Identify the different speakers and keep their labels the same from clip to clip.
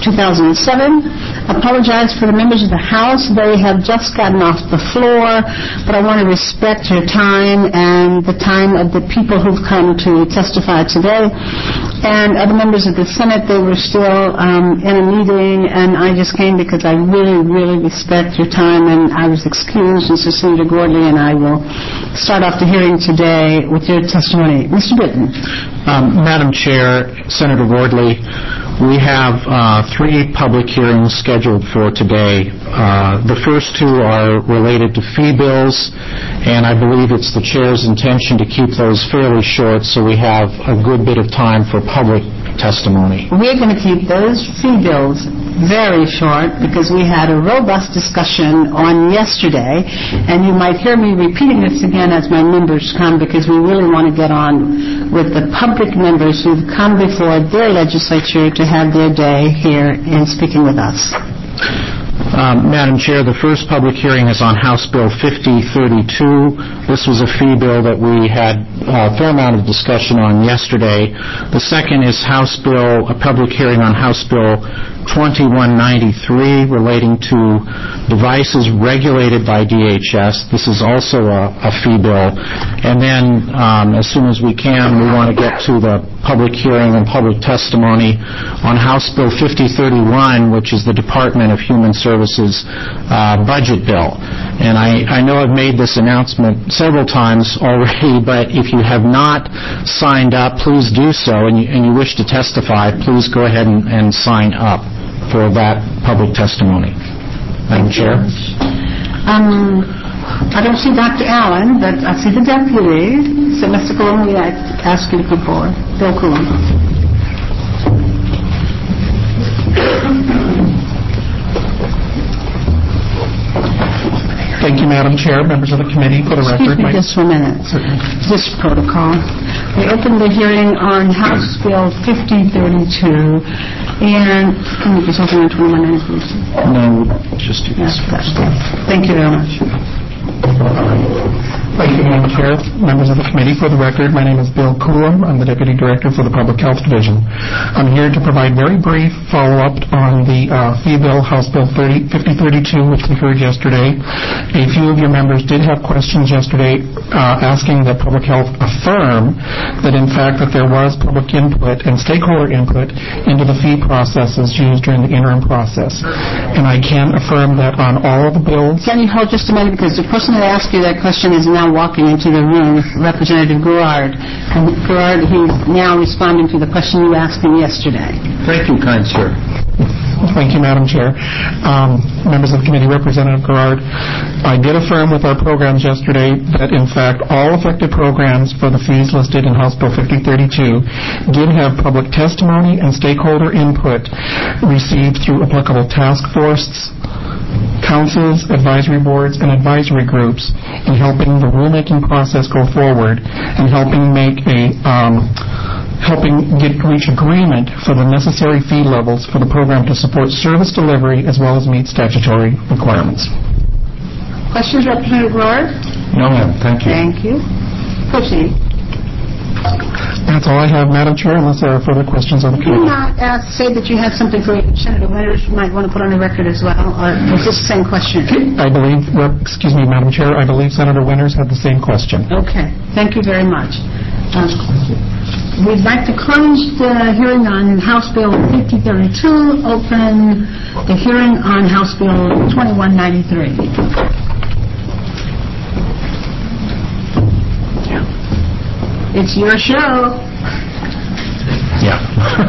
Speaker 1: 2007. Apologize for the members of the House. They have just gotten off the floor, but I want to respect your time and the time of the people who've come to testify today. And other members of the Senate, they were still in a meeting, and I just came because I really, really respect your time, and I was excused. And so Senator Gordley and I will start off the hearing today with your testimony. Mr. Britton.
Speaker 2: Madam Chair, Senator Gordley, we have 3 public hearings scheduled for today. The first 2 are related to fee bills, and I believe it's the Chair's intention to keep those fairly short so we have a good bit of time for public testimony.
Speaker 1: We're going to keep those fee bills very short because we had a robust discussion on yesterday, and you might hear me repeating this again as my members come because we really want to get on with the public members who've come before their legislature to have their day here in speaking with us.
Speaker 2: Madam Chair, the first public hearing is on House Bill 5032. This was a fee bill that we had a fair amount of discussion on yesterday. The second is a public hearing on House Bill 2193 relating to devices regulated by DHS. This is also a fee bill. And then as soon as we can, we want to get to the public hearing and public testimony on House Bill 5031, which is the Department of Human Services budget bill. And I know I've made this announcement several times already, but if you have not signed up, please do so, and you wish to testify, please go ahead and sign up for that public testimony. Madam Chair.
Speaker 1: I don't see Dr. Allen, but I see the deputy. So, Mr. Coulombe, we ask you to come forward. Bill Coulombe.
Speaker 3: Thank you, Madam Chair, members of the committee. For the record,
Speaker 1: just for a minute. This protocol. We opened the hearing on House Bill 5032, and can you just open it 21 minutes?
Speaker 2: No, just do this.
Speaker 1: Thank you very much.
Speaker 3: Thank you, Madam Chair, members of the committee. For the record, my name is Bill Coulombe. I'm the Deputy Director for the Public Health Division. I'm here to provide very brief follow-up on the fee bill, House Bill 5032, which we heard yesterday. A few of your members did have questions yesterday asking that Public Health affirm that, in fact, that there was public input and stakeholder input into the fee processes used during the interim process. And I can affirm that on all of the bills.
Speaker 1: Can you hold just a minute, because the person that asked you that question is now walking into the room, Representative Garrard. And Garrard, he's now responding to the question you asked him yesterday.
Speaker 2: Thank you, kind sir.
Speaker 3: Thank you, Madam Chair. Members of the committee, Representative Garrard, I did affirm with our programs yesterday that, in fact, all affected programs for the fees listed in House Bill 5032 did have public testimony and stakeholder input received through applicable task forces, councils, advisory boards, and advisory groups in helping the rulemaking process go forward and helping reach agreement for the necessary fee levels for the program to support service delivery as well as meet statutory requirements.
Speaker 1: Questions, Representative Garrard?
Speaker 2: No, ma'am. Thank you.
Speaker 1: Thank you. Proceed.
Speaker 3: That's all I have, Madam Chair, unless there are further questions on the committee.
Speaker 1: Can you not say that you have something for Senator Winters you might want to put on the record as well, or is this the same question?
Speaker 3: I believe, Madam Chair, I believe Senator Winters had the same question.
Speaker 1: Okay. Thank you very much. We'd like to close the hearing on House Bill 5032, open the hearing on House Bill 2193. It's your show.
Speaker 2: Yeah.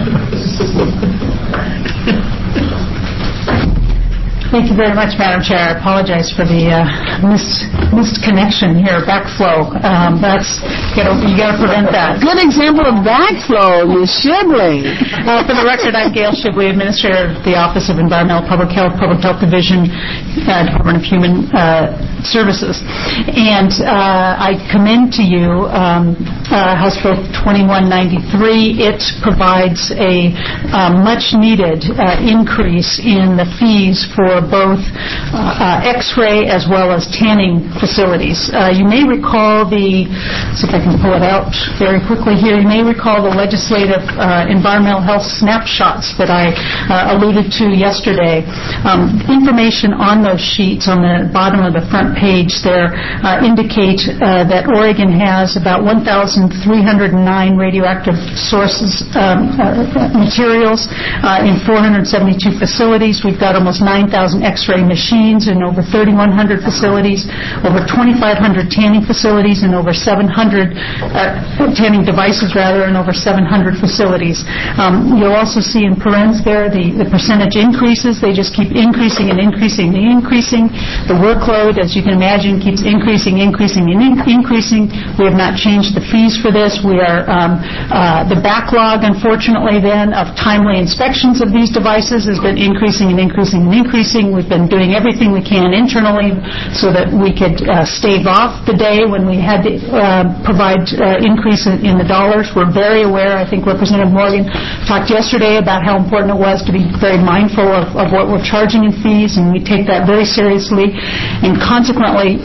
Speaker 1: Thank you very much, Madam Chair. I apologize for the missed connection here, backflow. You got to prevent that. Good example of backflow, Ms. Shibley. For the record, I'm Gail Shibley, Administrator of the Office of Environmental Public Health Division, Department of Human Services. And I commend to you House Bill 2193. It provides a much-needed increase in the fees for both X-ray as well as tanning facilities. You may recall see if I can pull it out very quickly here. You may recall the legislative environmental health snapshots that I alluded to yesterday. Information on those sheets on the bottom of the front page there indicate that Oregon has about 1,309 radioactive sources, materials in 472 facilities. We've got almost 9,000 X-ray machines in over 3,100 facilities, over 2,500 tanning facilities, and over 700 tanning devices in over 700 facilities. You'll also see in parens there the percentage increases. They just keep increasing and increasing and increasing. The workload, as you can imagine, keeps increasing, increasing, and increasing. We have not changed the fees for this. We are the backlog, unfortunately, then of timely inspections of these devices has been increasing and increasing and increasing. We've been doing everything we can internally so that we could stave off the day when we had to provide increase in the dollars. We're very aware. I think Representative Morgan talked yesterday about how important it was to be very mindful of what we're charging in fees, and we take that very seriously. And consequently,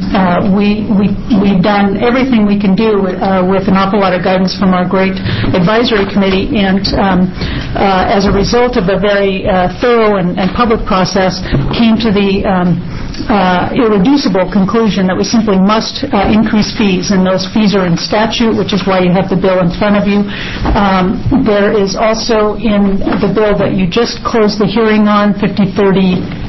Speaker 1: we've done everything we can do with an awful lot of guidance from our great advisory committee, and as a result of a very thorough and public process, came to the irreducible conclusion that we simply must increase fees, and those fees are in statute, which is why you have the bill in front of you. There is also in the bill that you just closed the hearing on, 5032,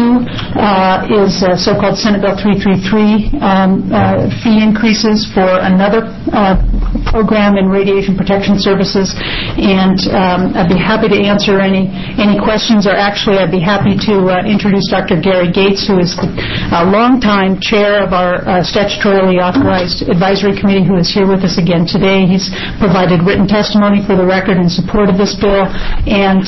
Speaker 1: is so-called Senate Bill 333, fee increases for another program in radiation protection services, and I'd be happy to answer any questions, or actually I'd be happy to introduce Dr. Gary Gates, who is the longtime chair of our statutorily authorized advisory committee, who is here with us again today. He's provided written testimony for the record in support of this bill, and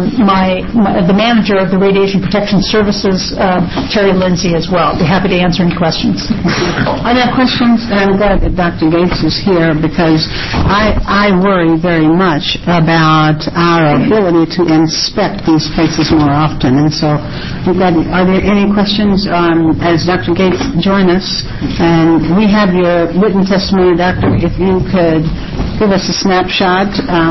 Speaker 1: the manager of the Radiation Protection Services, Terry Lindsay, as well. I'd be happy to answer any questions.
Speaker 4: Are there questions? I'm glad that Dr. Gates is here, because I worry very much about our ability to inspect these places more often. And so, are there any questions as Dr. Gates join us? And we have your written testimony, Doctor. If you could give us a snapshot,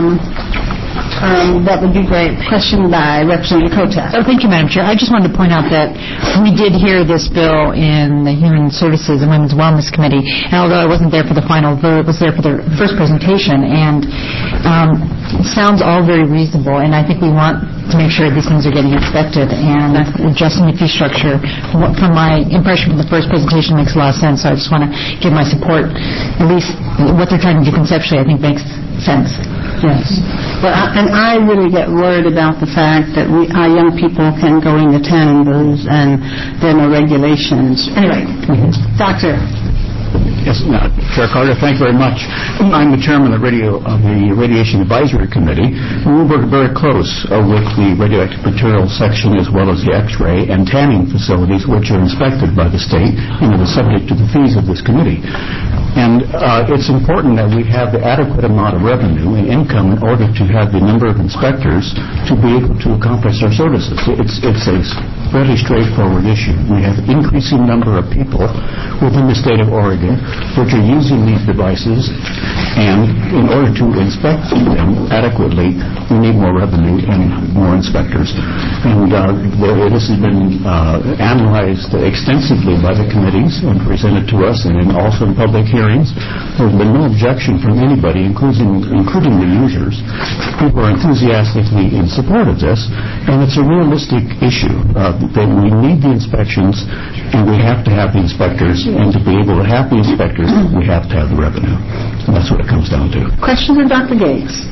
Speaker 4: that would be great. Question by Representative Kotek.
Speaker 5: Oh, thank you, Madam Chair. I just wanted to point out that we did hear this bill in the Human Services and Women's Wellness Committee, and although I wasn't there for the final vote, was there for the first presentation, and it sounds all very reasonable, and I think we want to make sure these things are getting inspected, and adjusting the fee structure, from my impression from the first presentation, makes a lot of sense, so I just want to give my support. At least what they're trying to do conceptually, I think, makes sense.
Speaker 4: Yes. Well, and I really get worried about the fact that our young people can go into tanning booths and there are no regulations. Anyway, Doctor.
Speaker 6: Yes, Chair Carter, thank you very much. I'm the chairman of the Radiation Advisory Committee. We work very close with the radioactive materials section as well as the X-ray and tanning facilities, which are inspected by the state, subject to the fees of this committee. And it's important that we have the adequate amount of revenue and income in order to have the number of inspectors to be able to accomplish our services. It's a fairly straightforward issue. We have an increasing number of people within the state of Oregon which are using these devices, and in order to inspect them adequately, we need more revenue and more inspectors. And this has been analyzed extensively by the committees and presented to us, and also in public hearings. There's been no objection from anybody, including the users. People are enthusiastically in support of this, and it's a realistic issue that we need the inspections, and we have to have the inspectors, and to be able to have the inspectors, we have to have the revenue. And that's what it comes down to.
Speaker 4: Questions of Dr. Gates?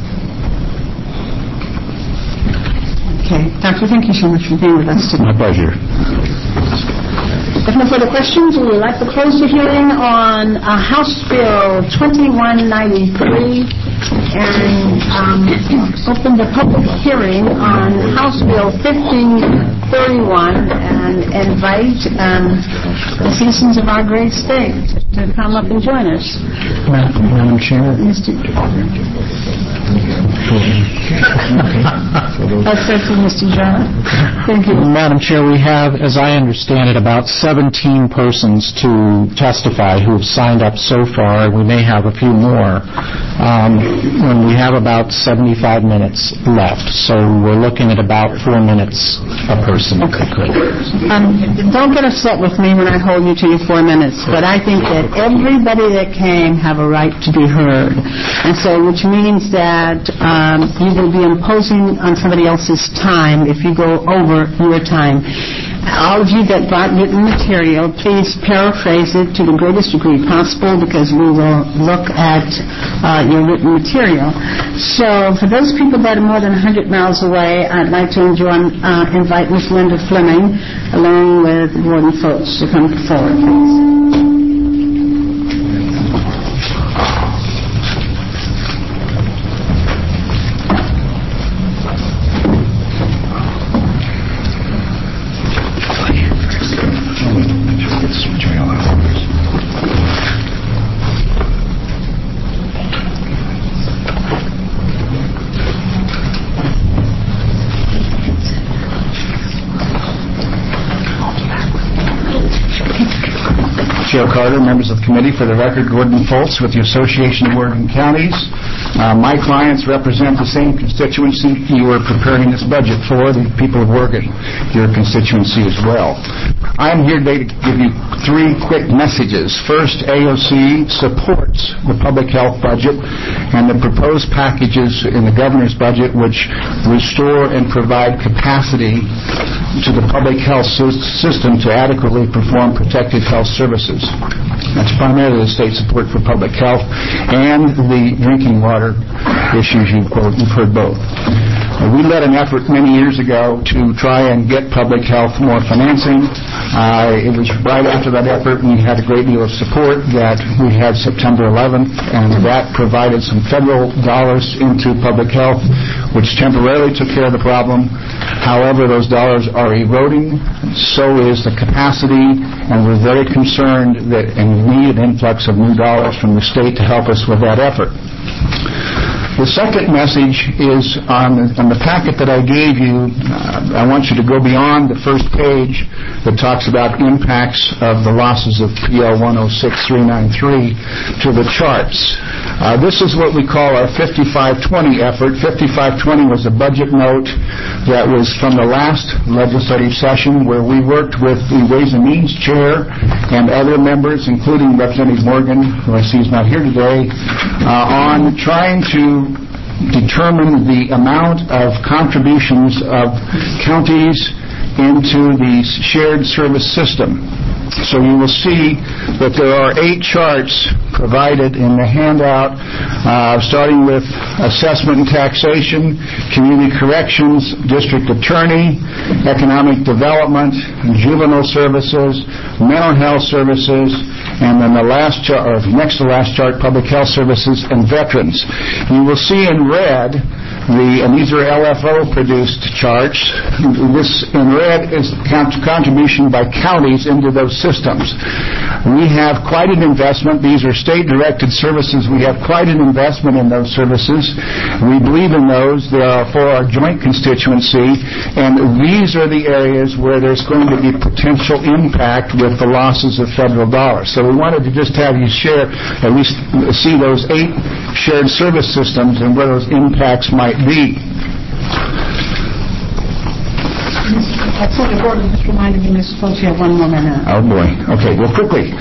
Speaker 4: Okay. Doctor, thank you so much for being with us today.
Speaker 6: My pleasure.
Speaker 4: If no further questions, we would like to close the hearing on House Bill 2193 and open the public hearing on House Bill 1531 and invite the citizens of our great state to come up and join us.
Speaker 3: Madam Chair.
Speaker 4: Mr.
Speaker 1: That's it for Mr. Chairman. Thank you.
Speaker 2: Madam Chair, we have, as I understand it, about 17 persons to testify who have signed up so far. We may have a few more when we have about 75 minutes left. So we're looking at about 4 minutes a person.
Speaker 4: Okay. Don't get upset with me when I hold you to your 4 minutes, but I think that everybody that came have a right to be heard. And so, which means that you will be imposing on somebody else's time if you go over your time. All of you that brought written material, please paraphrase it to the greatest degree possible, because we will look at your written material. So for those people that are more than 100 miles away, I'd like to invite Ms. Linda Fleming along with Gordon Fultz to come forward, please.
Speaker 6: Chair Carter, members of the committee, for the record, Gordon Fultz with the Association of Oregon Counties. My clients represent the same constituency you are preparing this budget for, the people of Oregon, your constituency as well. I'm here today to give you 3 quick messages. First, AOC supports the public health budget and the proposed packages in the governor's budget which restore and provide capacity to the public health system to adequately perform protective health services. That's primarily the state support for public health and the drinking water issues you've heard both. We led an effort many years ago to try and get public health more financing. It was right after that effort, and we had a great deal of support, that we had September 11th, and that provided some federal dollars into public health, which temporarily took care of the problem. However, those dollars are eroding, so is the capacity, and we're very concerned that and need an influx of new dollars from the state to help us with that effort. The second message is on the packet that I gave you. I want you to go beyond the first page that talks about impacts of the losses of PL 106393 to the charts. This is what we call our 5520 effort. 5520 was a budget note that was from the last legislative session where we worked with the Ways and Means Chair and other members, including Representative Morgan, who I see is not here today, on trying to determine the amount of contributions of counties into the shared service system. So you will see that there are 8 charts provided in the handout, starting with assessment and taxation, community corrections, district attorney, economic development, juvenile services, mental health services, and then the last chart, or next to the last chart, public health services and veterans. You will see in red and these are LFO-produced charts. This in red is contribution by counties into those systems. We have quite an investment. These are state-directed services. We have quite an investment in those services. We believe in those. They are for our joint constituency, and these are the areas where there's going to be potential impact with the losses of federal dollars. So we wanted to just have you share, at least see those 8 shared service systems and where those impacts might be.
Speaker 4: Senator Gordon just reminded me, Mr. Fultz, you have 1 more minute.
Speaker 6: Oh, boy. Okay, well, quickly.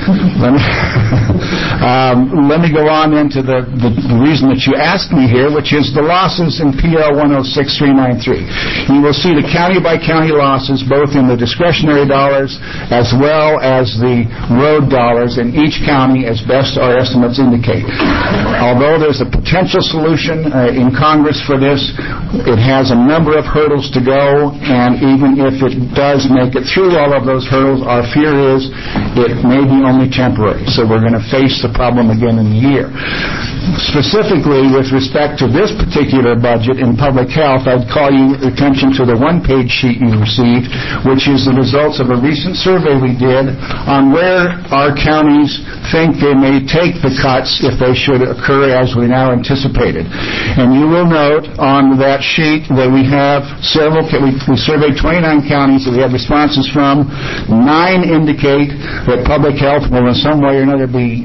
Speaker 6: Let me go on into the reason that you asked me here, which is the losses in PL 106393. You will see the county-by-county losses, both in the discretionary dollars as well as the road dollars in each county, as best our estimates indicate. Although there's a potential solution in Congress for this, it has a number of hurdles to go, and even if
Speaker 7: budget does make it through all of those hurdles, our fear is it may be only temporary. So we're going to face the problem again in a year. Specifically, with respect to this particular budget in public health, I'd call your attention to the one-page sheet you received, which is the results of a recent survey we did on where our counties think they may take the cuts if they should occur as we now anticipated. And you will note on that sheet that we have several, we surveyed 29 counties that we have responses from. 9 indicate that public health will in some way or another be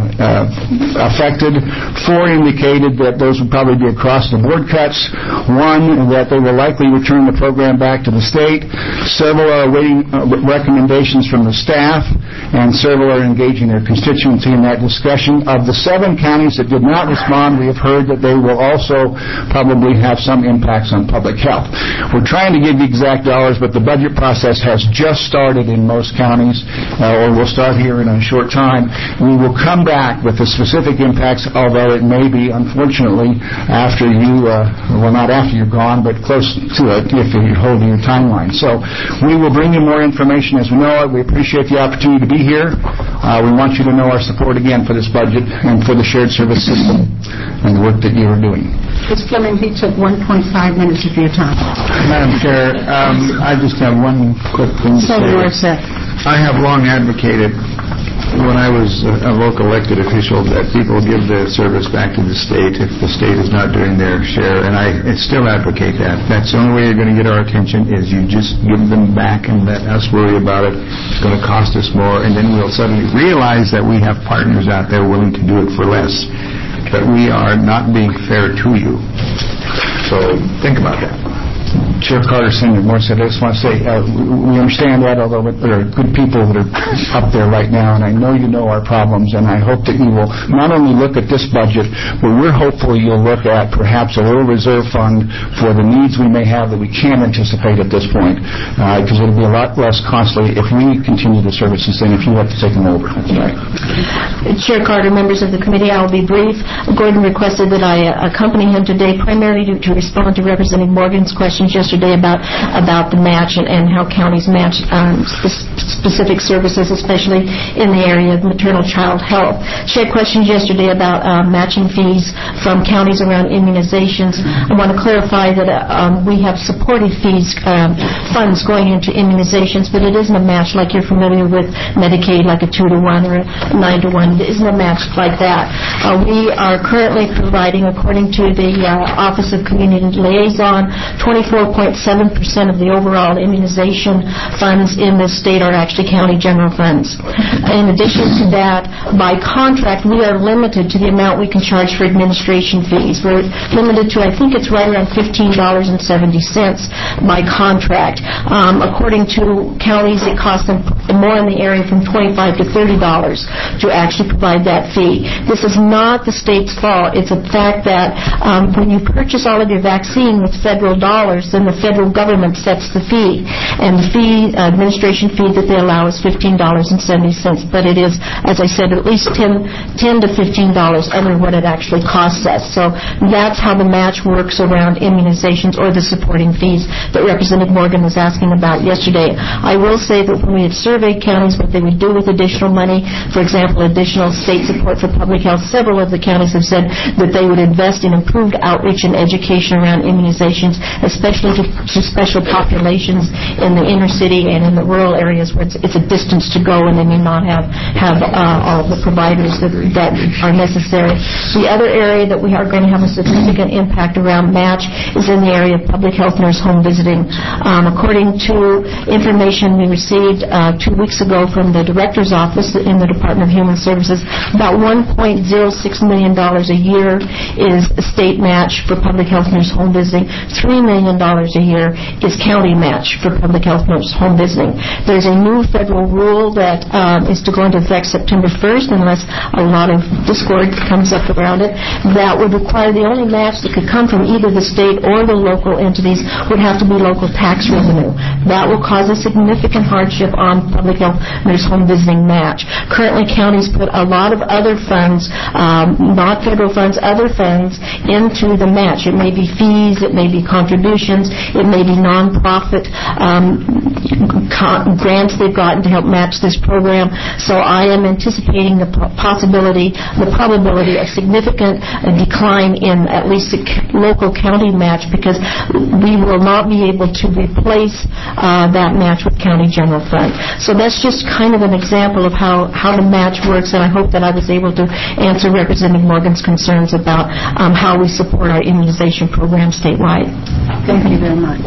Speaker 7: affected. 4 indicated that those would probably be across-the-board cuts. 1, that they will likely return the program back to the state. Several are awaiting recommendations from the staff, and several are engaging their constituency in that discussion. Of the 7 counties that did not respond, we have heard that they will also probably have some impacts on public health. We're trying to give you exact dollars, but the budget process has just started in most counties, or will start here in a short time. We will come back with the specific impacts, although it may be, unfortunately, after you, well, not after you're gone, but close to it if you're holding your timeline. So we will bring you more information as we know it. We appreciate the opportunity to be here. We want you to know our support again for this budget and for the shared service system and the work that you are doing.
Speaker 4: Ms. Fleming, he took 1.5 minutes of your time.
Speaker 6: Madam Chair, I just have one quick thing to say. I have long advocated, when I was a local elected official, that people give the service back to the state if the state is not doing their share, and I still advocate that. That's the only way you're going to get our attention, is you just give them back and let us worry about it. It's going to cost us more, and then we'll suddenly realize that we have partners out there willing to do it for less. But we are not being fair to you. So think about that.
Speaker 7: Chair Carter, Senator Morissette, I just want to say we understand that, although there are good people that are up there right now, and I know you know our problems, and I hope that you will not only look at this budget, but we're hopeful you'll look at perhaps a little reserve fund for the needs we may have that we can't anticipate at this point, because it'll be a lot less costly if we continue the services than if you have to take them over. Right.
Speaker 8: Chair Carter, members of the committee, I will be brief. Gordon requested that I accompany him today primarily to respond to Representative Morgan's questions yesterday about the match and how counties match specific services, especially in the area of maternal child health. She had questions yesterday about matching fees from counties around immunizations. I want to clarify that we have supported fees, funds going into immunizations, but it isn't a match like you're familiar with Medicaid, like a 2-to-1 or a 9-to-1. It isn't a match like that. We are currently providing, according to the Office of Community Liaison, 24.7% of the overall immunization funds in this state are actually county general funds. In addition to that, by contract, we are limited to the amount we can charge for administration fees. We're limited to, I think it's right around $15.70 by contract. According to counties, it costs them more in the area from $25 to $30 to actually provide that fee. This is not the state's fault. It's a fact that when you purchase all of your vaccine with federal dollars, then the federal government sets the fee, and the fee, administration fee that they allow is $15.70, but it is, as I said, at least $10 to $15 under what it actually costs us. So that's how the match works around immunizations or the supporting fees that Representative Morgan was asking about yesterday. I will say that when we had surveyed counties what they would do with additional money, for example, additional state support for public health, several of the counties have said that they would invest in improved outreach and education around immunizations, especially to special populations in the inner city and in the rural areas where it's a distance to go and they may not have all of the providers that are necessary. The other area that we are going to have a significant impact around match is in the area of public health nurse home visiting. According to information we received 2 weeks ago from the Director's Office in the Department of Human Services, about $1.06 million a year is a state match for public health nurse home visiting. $3 million a year is county match for public health nurse home visiting. There's a new federal rule that is to go into effect September 1st, unless a lot of discord comes up around it, that would require the only match that could come from either the state or the local entities would have to be local tax revenue. That will cause a significant hardship on Public Health Nurse Home Visiting Match. Currently, counties put a lot of other funds, not federal funds, other funds, into the match. It may be fees, it may be contributions, it may be nonprofit grants they've gotten to help match this program. So I am anticipating the probability of significant decline in at least the local county match, because we will not be able to replace that match with county general fund. So that's just kind of an example of how the match works, and I hope that I was able to answer Representative Morgan's concerns about how we support our immunization program statewide.
Speaker 4: Thank you very much.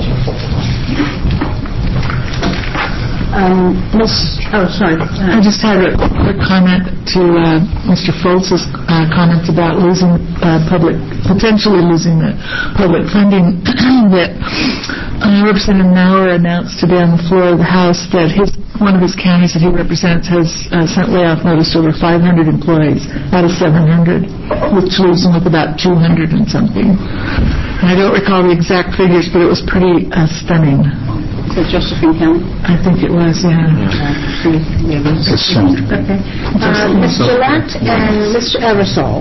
Speaker 1: I just had a quick comment to Mr. Foltz's comments about potentially losing the public funding that Representative Maurer announced today on the floor of the House that one of his counties that he represents has sent layoff notice to over 500 employees out of 700, which leaves him with about 200 and something. And I don't recall the exact figures, but it was pretty stunning.
Speaker 4: Is it Josephine County?
Speaker 1: I think it was, yeah.
Speaker 4: Okay. Ms. Gillette and Mr. Eversole.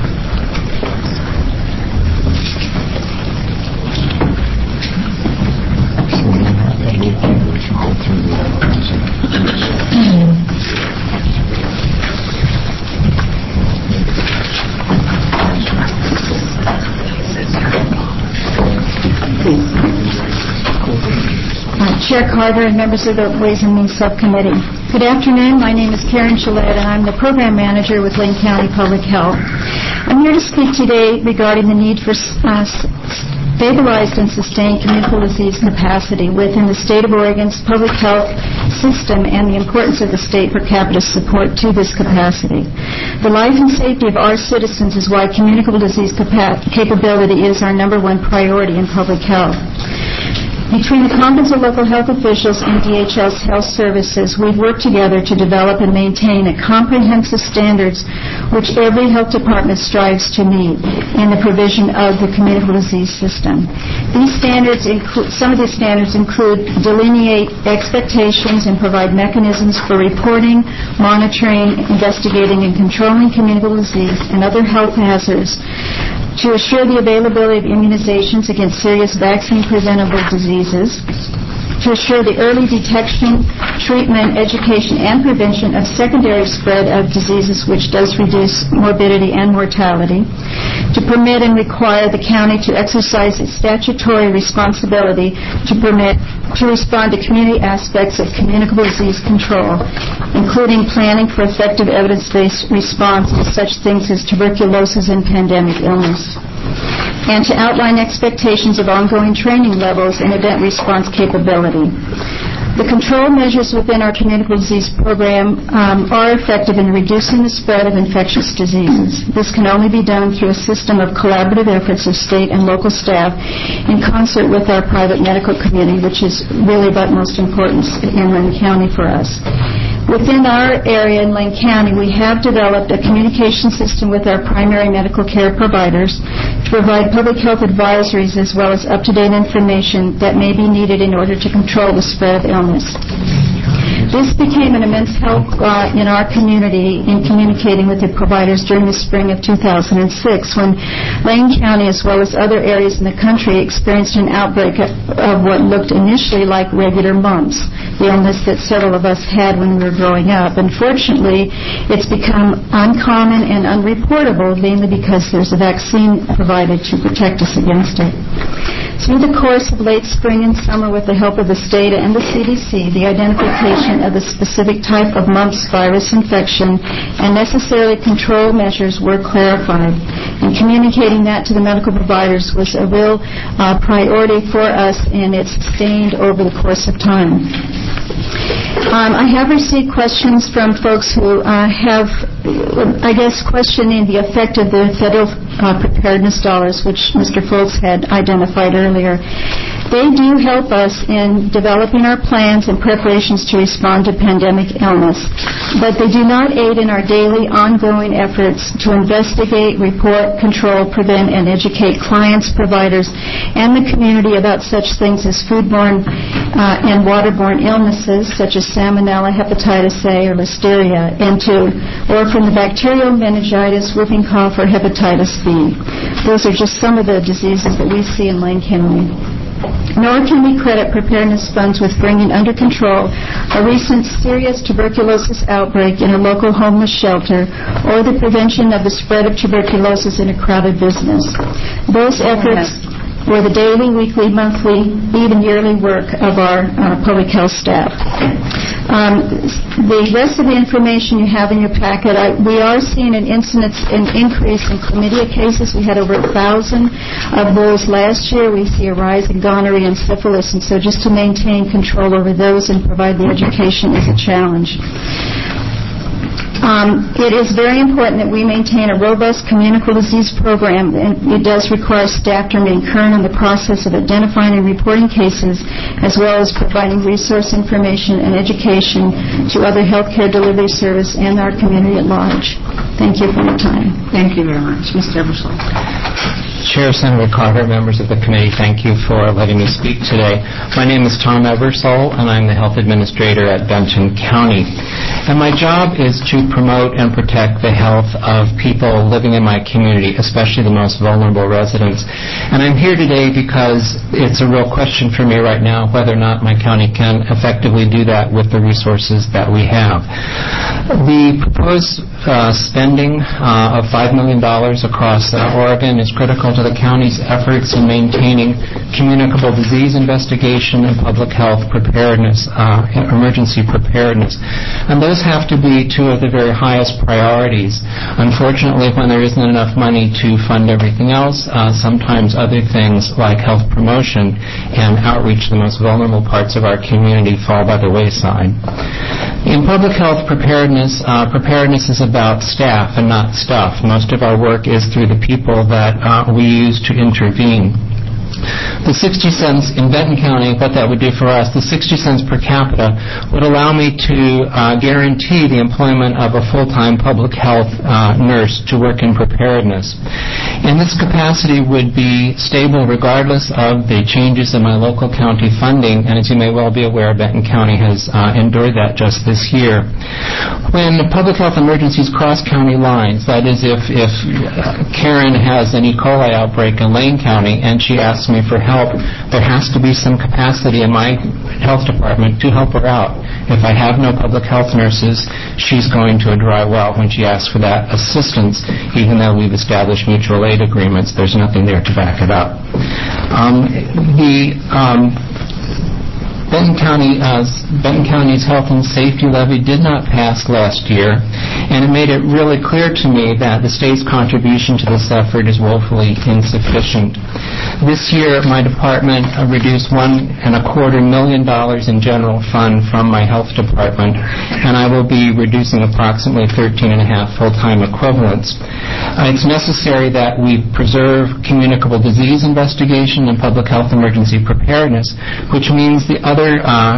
Speaker 9: Chair Carter and members of the Ways and Means Subcommittee. Good afternoon. My name is Karen Gillette, and I'm the Program Manager with Lane County Public Health. I'm here to speak today regarding the need for stabilized and sustained communicable disease capacity within the state of Oregon's public health system and the importance of the state per capita support to this capacity. The life and safety of our citizens is why communicable disease capability is our number one priority in public health. Between the Conference of Local Health Officials and DHS Health Services, we've worked together to develop and maintain a comprehensive standards which every health department strives to meet in the provision of the communicable disease system. Some of these standards include delineate expectations and provide mechanisms for reporting, monitoring, investigating, and controlling communicable disease and other health hazards, to assure the availability of immunizations against serious vaccine-preventable diseases, to assure the early detection, treatment, education, and prevention of secondary spread of diseases, which does reduce morbidity and mortality, to permit and require the county to exercise its statutory responsibility to respond to community aspects of communicable disease control, including planning for effective evidence-based response to such things as tuberculosis and pandemic illness, and to outline expectations of ongoing training levels and event response capability. The control measures within our communicable disease program are effective in reducing the spread of infectious diseases. This can only be done through a system of collaborative efforts of state and local staff in concert with our private medical community, which is really of utmost importance in Lane County for us. Within our area in Lane County, we have developed a communication system with our primary medical care providers to provide public health advisories as well as up-to-date information that may be needed in order to control the spread of illness. This became an immense help in our community in communicating with the providers during the spring of 2006 when Lane County, as well as other areas in the country, experienced an outbreak of what looked initially like regular mumps, the illness that several of us had when we were growing up. Unfortunately, it's become uncommon and unreportable, mainly because there's a vaccine provided to protect us against it. Through the course of late spring and summer, with the help of the state and the CDC, the identification of the specific type of mumps virus infection and necessary control measures were clarified. And communicating that to the medical providers was a real priority for us, and it's sustained over the course of time. I have received questions from folks who have, questioning the effect of the federal preparedness dollars, which Mr. Foltz had identified earlier. They do help us in developing our plans and preparations to respond to pandemic illness, but they do not aid in our daily ongoing efforts to investigate, report, control, prevent, and educate clients, providers, and the community about such things as foodborne and waterborne illnesses such as salmonella, hepatitis A, or listeria, or from the bacterial meningitis, whooping cough, or hepatitis B. Those are just some of the diseases that we see in Lane County. Nor can we credit preparedness funds with bringing under control a recent serious tuberculosis outbreak in a local homeless shelter or the prevention of the spread of tuberculosis in a crowded business. Those efforts were the daily, weekly, monthly, even yearly work of our public health staff. The rest of the information you have in your packet, we are seeing an increase in chlamydia cases. We had over 1,000 of those last year. We see a rise in gonorrhea and syphilis, and so just to maintain control over those and provide the education is a challenge. It is very important that we maintain a robust communicable disease program, and it does require staff to remain current on the process of identifying and reporting cases, as well as providing resource information and education to other healthcare delivery service and our community at large. Thank you for your time.
Speaker 4: Thank you very much. Mr. Ebersol.
Speaker 10: Chair, Senator Carter, members of the committee, thank you for letting me speak today. My name is Tom Ebersol, and I'm the Health Administrator at Benton County. And my job is to promote and protect the health of people living in my community, especially the most vulnerable residents. And I'm here today because it's a real question for me right now whether or not my county can effectively do that with the resources that we have. The proposed spending of $5 million across Oregon is critical to the county's efforts in maintaining communicable disease investigation and public health preparedness, emergency preparedness. And those have to be two of the very highest priorities. Unfortunately, when there isn't enough money to fund everything else, sometimes other things like health promotion and outreach to the most vulnerable parts of our community fall by the wayside. In public health preparedness, preparedness is about staff and not stuff. Most of our work is through the people that we use to intervene. The 60 cents in Benton County, what that would do for us, the 60 cents per capita would allow me to guarantee the employment of a full-time public health nurse to work in preparedness. And this capacity would be stable regardless of the changes in my local county funding, and as you may well be aware, Benton County has endured that just this year. When public health emergencies cross county lines, that is if Karen has an E. coli outbreak in Lane County and she asks me for help, there has to be some capacity in my health department to help her out. If I have no public health nurses, she's going to a dry well when she asks for that assistance, even though we've established mutual aid agreements. There's nothing there to back it up. Benton County's health and safety levy did not pass last year, and it made it really clear to me that the state's contribution to this effort is woefully insufficient. This year, my department reduced $1.25 million in general fund from my health department, and I will be reducing approximately 13.5 full-time equivalents. It's necessary that we preserve communicable disease investigation and public health emergency preparedness, which means the other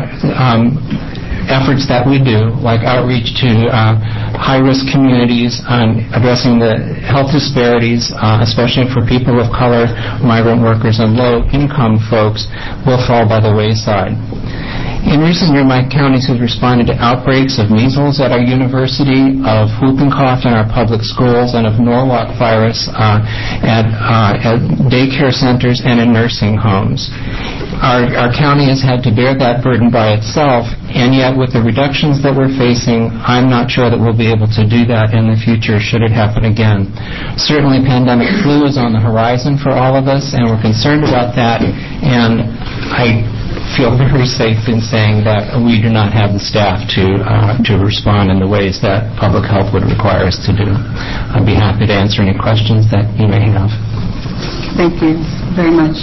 Speaker 10: efforts that we do, like outreach to high-risk communities on addressing the health disparities, especially for people of color, migrant workers, and low-income folks, will fall by the wayside. In recent years, my counties have responded to outbreaks of measles at our university, of whooping cough in our public schools, and of Norwalk virus at daycare centers and in nursing homes. Our county has had to bear that burden by itself, and yet with the reductions that we're facing, I'm not sure that we'll be able to do that in the future should it happen again. Certainly pandemic flu is on the horizon for all of us, and we're concerned about that, and I feel very safe in saying that we do not have the staff to respond in the ways that public health would require us to do. I'd be happy to answer any questions that you may have.
Speaker 4: Thank you very much.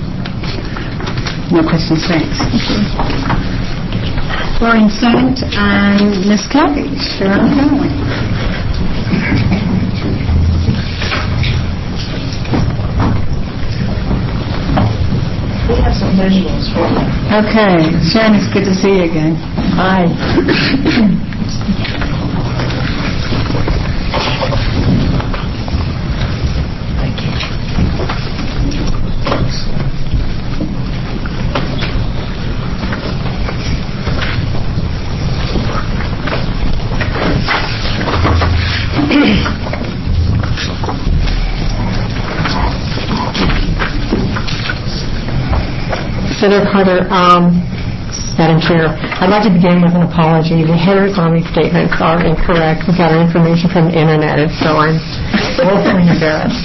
Speaker 4: No questions, thanks. Florian Senate and Ms. Kelly, Sharon Conley.
Speaker 8: We have some visuals for you.
Speaker 4: Okay. Sharon, it's good to see you again.
Speaker 8: Hi.
Speaker 11: Senator Carter, Madam Chair, I'd like to begin with an apology. The headers on these statements are incorrect. We got our information from the Internet, so I'm woefully embarrassed.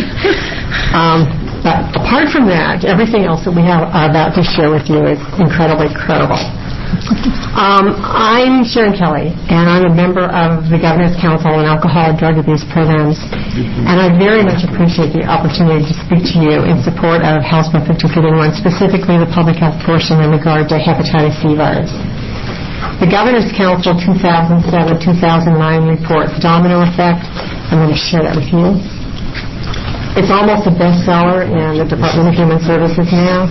Speaker 11: But apart from that, everything else that we have about to share with you is incredibly credible. I'm Sharon Kelly, and I'm a member of the Governor's Council on Alcohol and Drug Abuse Programs, and I very much appreciate the opportunity to speak to you in support of House Bill 5231, specifically the public health portion in regard to hepatitis C virus. The Governor's Council 2007-2009 report, The Domino Effect, I'm going to share that with you. It's almost a bestseller in the Department of Human Services now.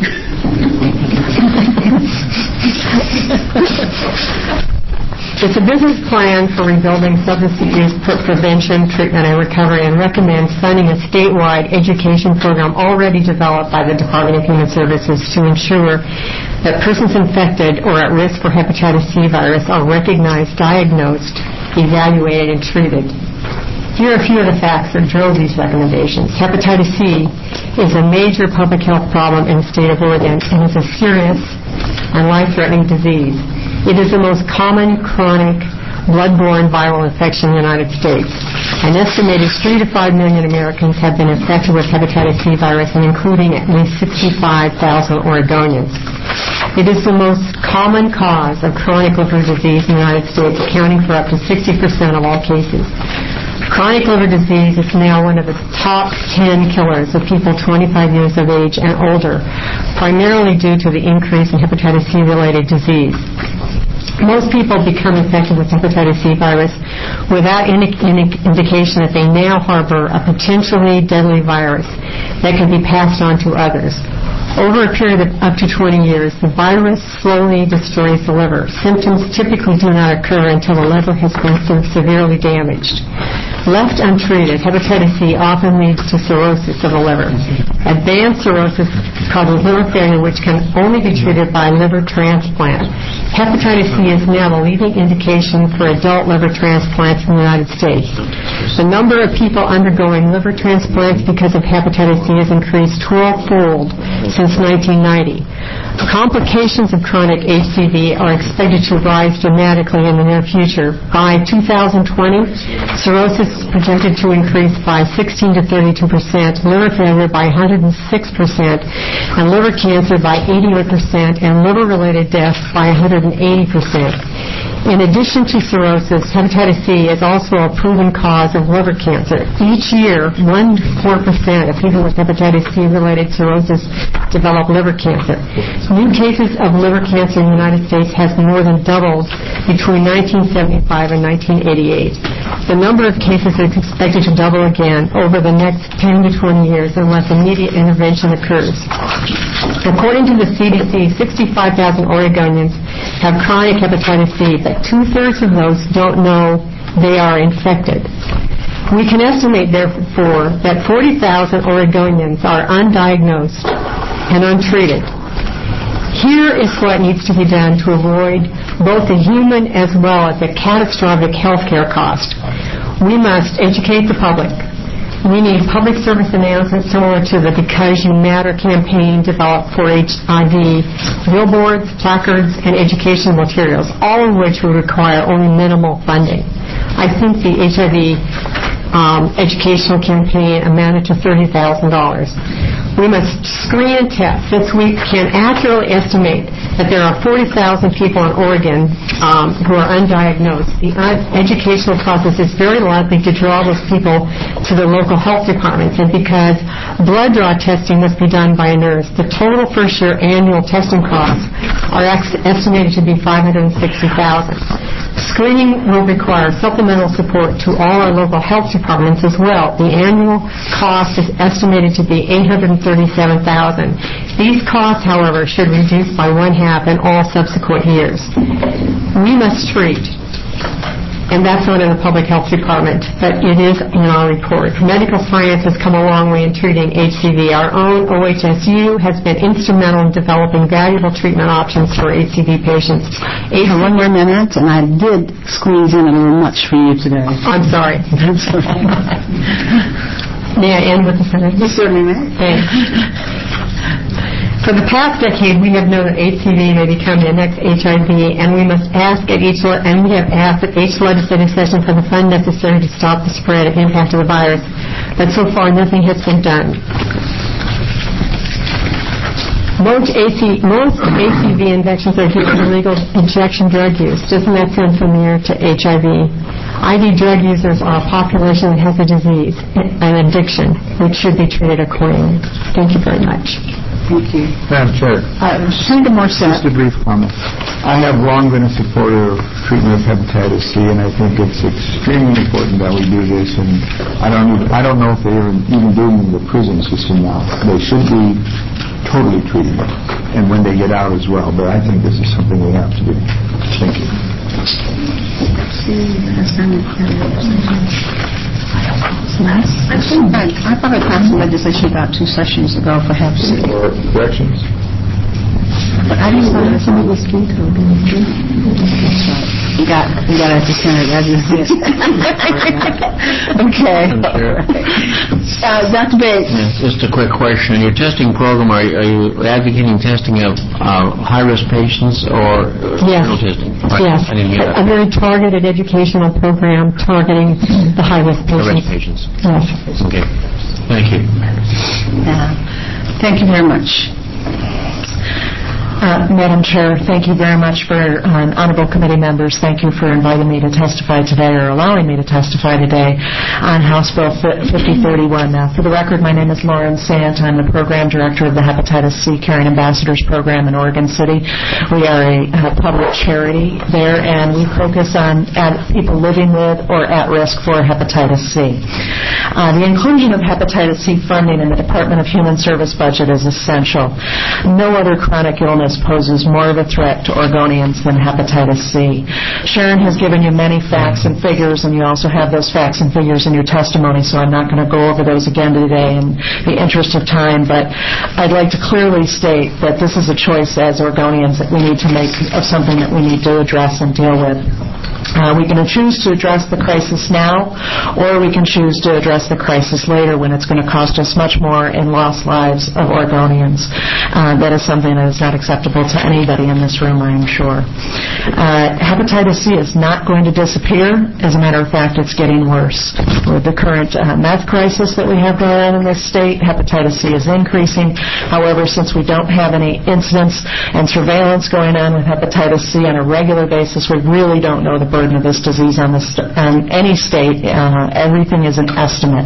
Speaker 11: It's a business plan for rebuilding substance abuse prevention, treatment, and recovery, and recommends funding a statewide education program already developed by the Department of Human Services to ensure that persons infected or at risk for hepatitis C virus are recognized, diagnosed, evaluated, and treated. Here are a few of the facts that drove these recommendations. Hepatitis C is a major public health problem in the state of Oregon and is a serious and life-threatening disease. It is the most common chronic blood-borne viral infection in the United States. An estimated 3 to 5 million Americans have been infected with hepatitis C virus, and including at least 65,000 Oregonians. It is the most common cause of chronic liver disease in the United States, accounting for up to 60% of all cases. Chronic liver disease is now one of the top 10 killers of people 25 years of age and older, primarily due to the increase in hepatitis C-related disease. Most people become infected with hepatitis C virus without any indication that they now harbor a potentially deadly virus that can be passed on to others. Over a period of up to 20 years, the virus slowly destroys the liver. Symptoms typically do not occur until the liver has been severely damaged. Left untreated, hepatitis C often leads to cirrhosis of the liver. Advanced cirrhosis causes liver failure, which can only be treated by liver transplant. Hepatitis C is now the leading indication for adult liver transplants in the United States. The number of people undergoing liver transplants because of hepatitis C has increased 12-fold since 1990. Complications of chronic HCV are expected to rise dramatically in the near future. By 2020, cirrhosis is projected to increase by 16 to 32%, liver failure by 106%, and liver cancer by 81%, and liver-related deaths by 180%. In addition to cirrhosis, hepatitis C is also a proven cause of liver cancer. Each year, 1 to 4% of people with hepatitis C-related cirrhosis develop liver cancer. New cases of liver cancer in the United States has more than doubled between 1975 and 1988. The number of cases is expected to double again over the next 10 to 20 years unless immediate intervention occurs. According to the CDC, 65,000 Oregonians have chronic hepatitis C, but 2/3 of those don't know they are infected. We can estimate, therefore, that 40,000 Oregonians are undiagnosed and untreated. Here is what needs to be done to avoid both the human as well as the catastrophic health care cost. We must educate the public. We need public service announcements similar to the Because You Matter campaign developed for HIV, billboards, placards, and educational materials, all of which will require only minimal funding. I think the HIV educational campaign amounted to $30,000. We must screen and test. Since we can accurately estimate that there are 40,000 people in Oregon who are undiagnosed, the educational process is very likely to draw those people to the local health departments. And because blood draw testing must be done by a nurse, the total first-year annual testing costs are estimated to be $560,000. Screening will require supplemental support to all our local health departments as well. The annual cost is estimated to be $837,000. These costs, however, should reduce by one-half in all subsequent years. We must treat, and that's not in the public health department, but it is in our report. Medical science has come a long way in treating HCV. Our own OHSU has been instrumental in developing valuable treatment options for HCV patients.
Speaker 4: One more minute, and I did squeeze in a little much for you today.
Speaker 11: I'm sorry. May I end with a sentence?
Speaker 4: You certainly may.
Speaker 11: Thanks. For the past decade, we have known that HCV may become the next HIV, and we must ask at each legislative session for the funds necessary to stop the spread and impact of the virus. But so far, nothing has been done. Most HCV infections are due to illegal injection drug use. Doesn't that sound familiar to HIV? IV drug users are a population that has a disease, an addiction, which should be treated accordingly. Thank you very much.
Speaker 4: Thank you.
Speaker 7: Madam Chair.
Speaker 4: Senator Morissette.
Speaker 7: Just a brief comment. I have long been a supporter of treatment of hepatitis C, and I think it's extremely important that we do this. And I don't know if they're even doing it in the prison system now. They should be totally treated, and when they get out as well. But I think this is something we have to do. Thank you.
Speaker 4: I thought I passed some legislation about 2 sessions ago for Hep C.
Speaker 7: Or corrections?
Speaker 4: But I didn't know that somebody was vetoed. You got it to Senator. That is it. Okay. Dr. Bates.
Speaker 12: Yes, just a quick question. Your testing program, are you advocating testing of high-risk patients or general testing?
Speaker 11: Right. Yes.
Speaker 12: I didn't hear that.
Speaker 11: A very targeted educational program targeting the high-risk patients. Yes.
Speaker 12: Okay. Thank you.
Speaker 4: Thank you very much.
Speaker 1: Madam Chair, thank you very much for, honorable committee members, thank you for inviting me to testify today, or allowing me to testify today on House Bill 5031. For the record, my name is Lauren Sant. I'm the Program Director of the Hepatitis C Caring Ambassadors Program in Oregon City. We are a public charity there, and we focus on people living with or at risk for hepatitis C. The inclusion of hepatitis C funding in the Department of Human Service budget is essential. No other chronic illness poses more of a threat to Oregonians than hepatitis C. Sharon has given you many facts and figures, and you also have those facts and figures in your testimony, so I'm not going to go over those again today in the interest of time, but I'd like to clearly state that this is a choice as Oregonians that we need to make of something that we need to address and deal with. We can choose to address the crisis now, or we can choose to address the crisis later when it's going to cost us much more in lost lives of Oregonians. That is something that is not acceptable to anybody in this room, I am sure. Hepatitis C is not going to disappear. As a matter of fact, it's getting worse. With the current meth crisis that we have going on in this state, hepatitis C is increasing. However, since we don't have any incidents and surveillance going on with hepatitis C on a regular basis, we really don't know the burden of this disease on any state. Everything is an estimate.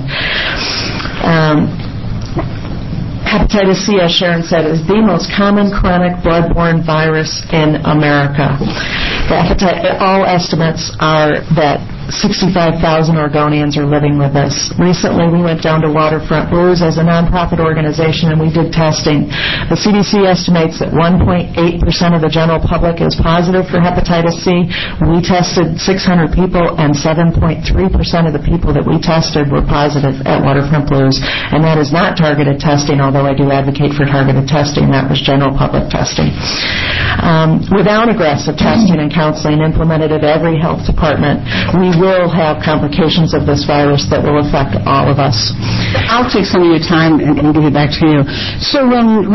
Speaker 1: Hepatitis C, as Sharon said, is the most common chronic blood-borne virus in America. All estimates are that 65,000 Oregonians are living with this. Recently, we went down to Waterfront Blues as a nonprofit organization, and we did testing. The CDC estimates that 1.8% of the general public is positive for hepatitis C. We tested 600 people, and 7.3% of the people that we tested were positive at Waterfront Blues. And that is not targeted testing, although I do advocate for targeted testing. That was general public testing. Without aggressive testing and counseling implemented at every health department, we will have complications of this virus that will affect all of us.
Speaker 4: I'll take some of your time and give it back to you. So when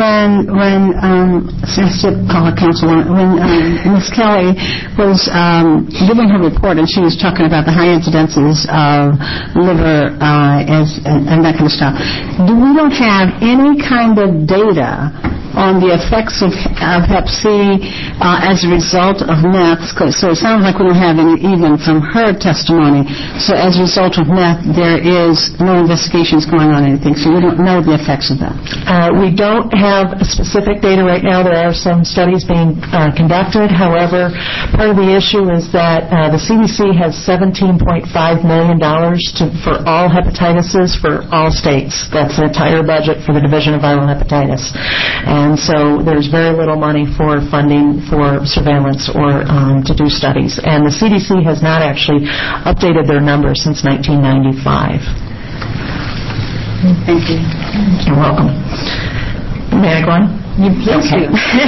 Speaker 4: Ms. Kelly was giving her report, and she was talking about the high incidences of liver and that kind of stuff, we don't have any kind of data on the effects of Hep C as a result of meth. So it sounds like we don't have any even from her testimony. So as a result of meth, there is no investigations going on or anything. So we don't know the effects of that.
Speaker 8: We don't have specific data right now. There are some studies being conducted. However, part of the issue is that the CDC has $17.5 million for all hepatitis for all states. That's the entire budget for the Division of Viral Hepatitis. And so there's very little money for funding for surveillance or to do studies. And the CDC has not actually updated their numbers since 1995.
Speaker 4: Thank you.
Speaker 8: You're welcome. May I go on?
Speaker 4: Please do.